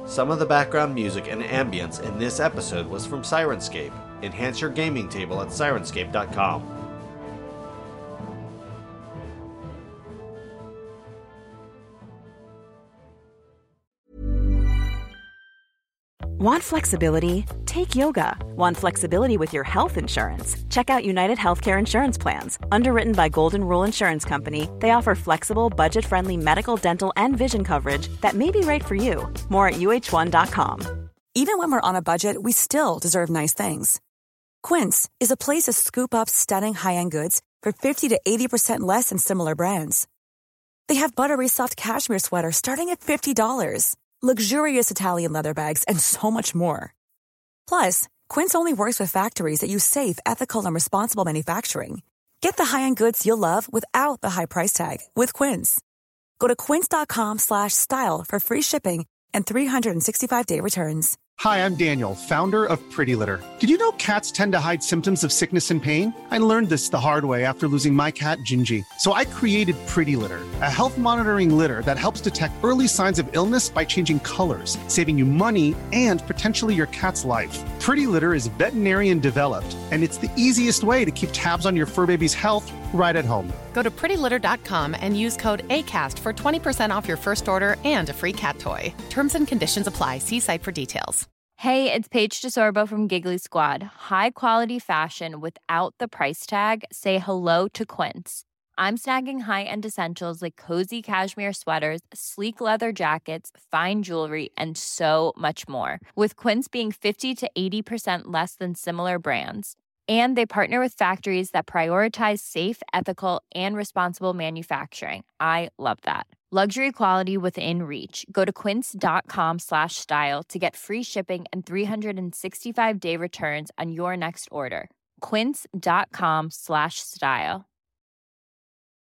Some of the background music and ambience in this episode was from Syrinscape. Enhance your gaming table at Syrinscape dot com. Want flexibility? Take yoga. Want flexibility with your health insurance? Check out United Healthcare Insurance Plans. Underwritten by Golden Rule Insurance Company, they offer flexible, budget-friendly medical, dental, and vision coverage that may be right for you. More at U H one dot com. Even when we're on a budget, we still deserve nice things. Quince is a place to scoop up stunning high-end goods for fifty to eighty percent less than similar brands. They have buttery soft cashmere sweaters starting at fifty dollars. Luxurious Italian leather bags, and so much more. Plus, Quince only works with factories that use safe, ethical, and responsible manufacturing. Get the high-end goods you'll love without the high price tag with Quince. Go to quince dot com slash style for free shipping and three sixty-five day returns. Hi, I'm Daniel, founder of Pretty Litter. Did you know cats tend to hide symptoms of sickness and pain? I learned this the hard way after losing my cat, Gingy. So I created Pretty Litter, a health monitoring litter that helps detect early signs of illness by changing colors, saving you money and potentially your cat's life. Pretty Litter is veterinarian developed, and it's the easiest way to keep tabs on your fur baby's health right at home. Go to pretty litter dot com and use code ACAST for twenty percent off your first order and a free cat toy. Terms and conditions apply. See site for details. Hey, it's Paige DeSorbo from Giggly Squad. High quality fashion without the price tag. Say hello to Quince. I'm snagging high-end essentials like cozy cashmere sweaters, sleek leather jackets, fine jewelry, and so much more. With Quince being fifty to eighty percent less than similar brands. And they partner with factories that prioritize safe, ethical, and responsible manufacturing. I love that. Luxury quality within reach. Go to quince dot com slash style to get free shipping and three sixty-five day returns on your next order. quince dot com slash style.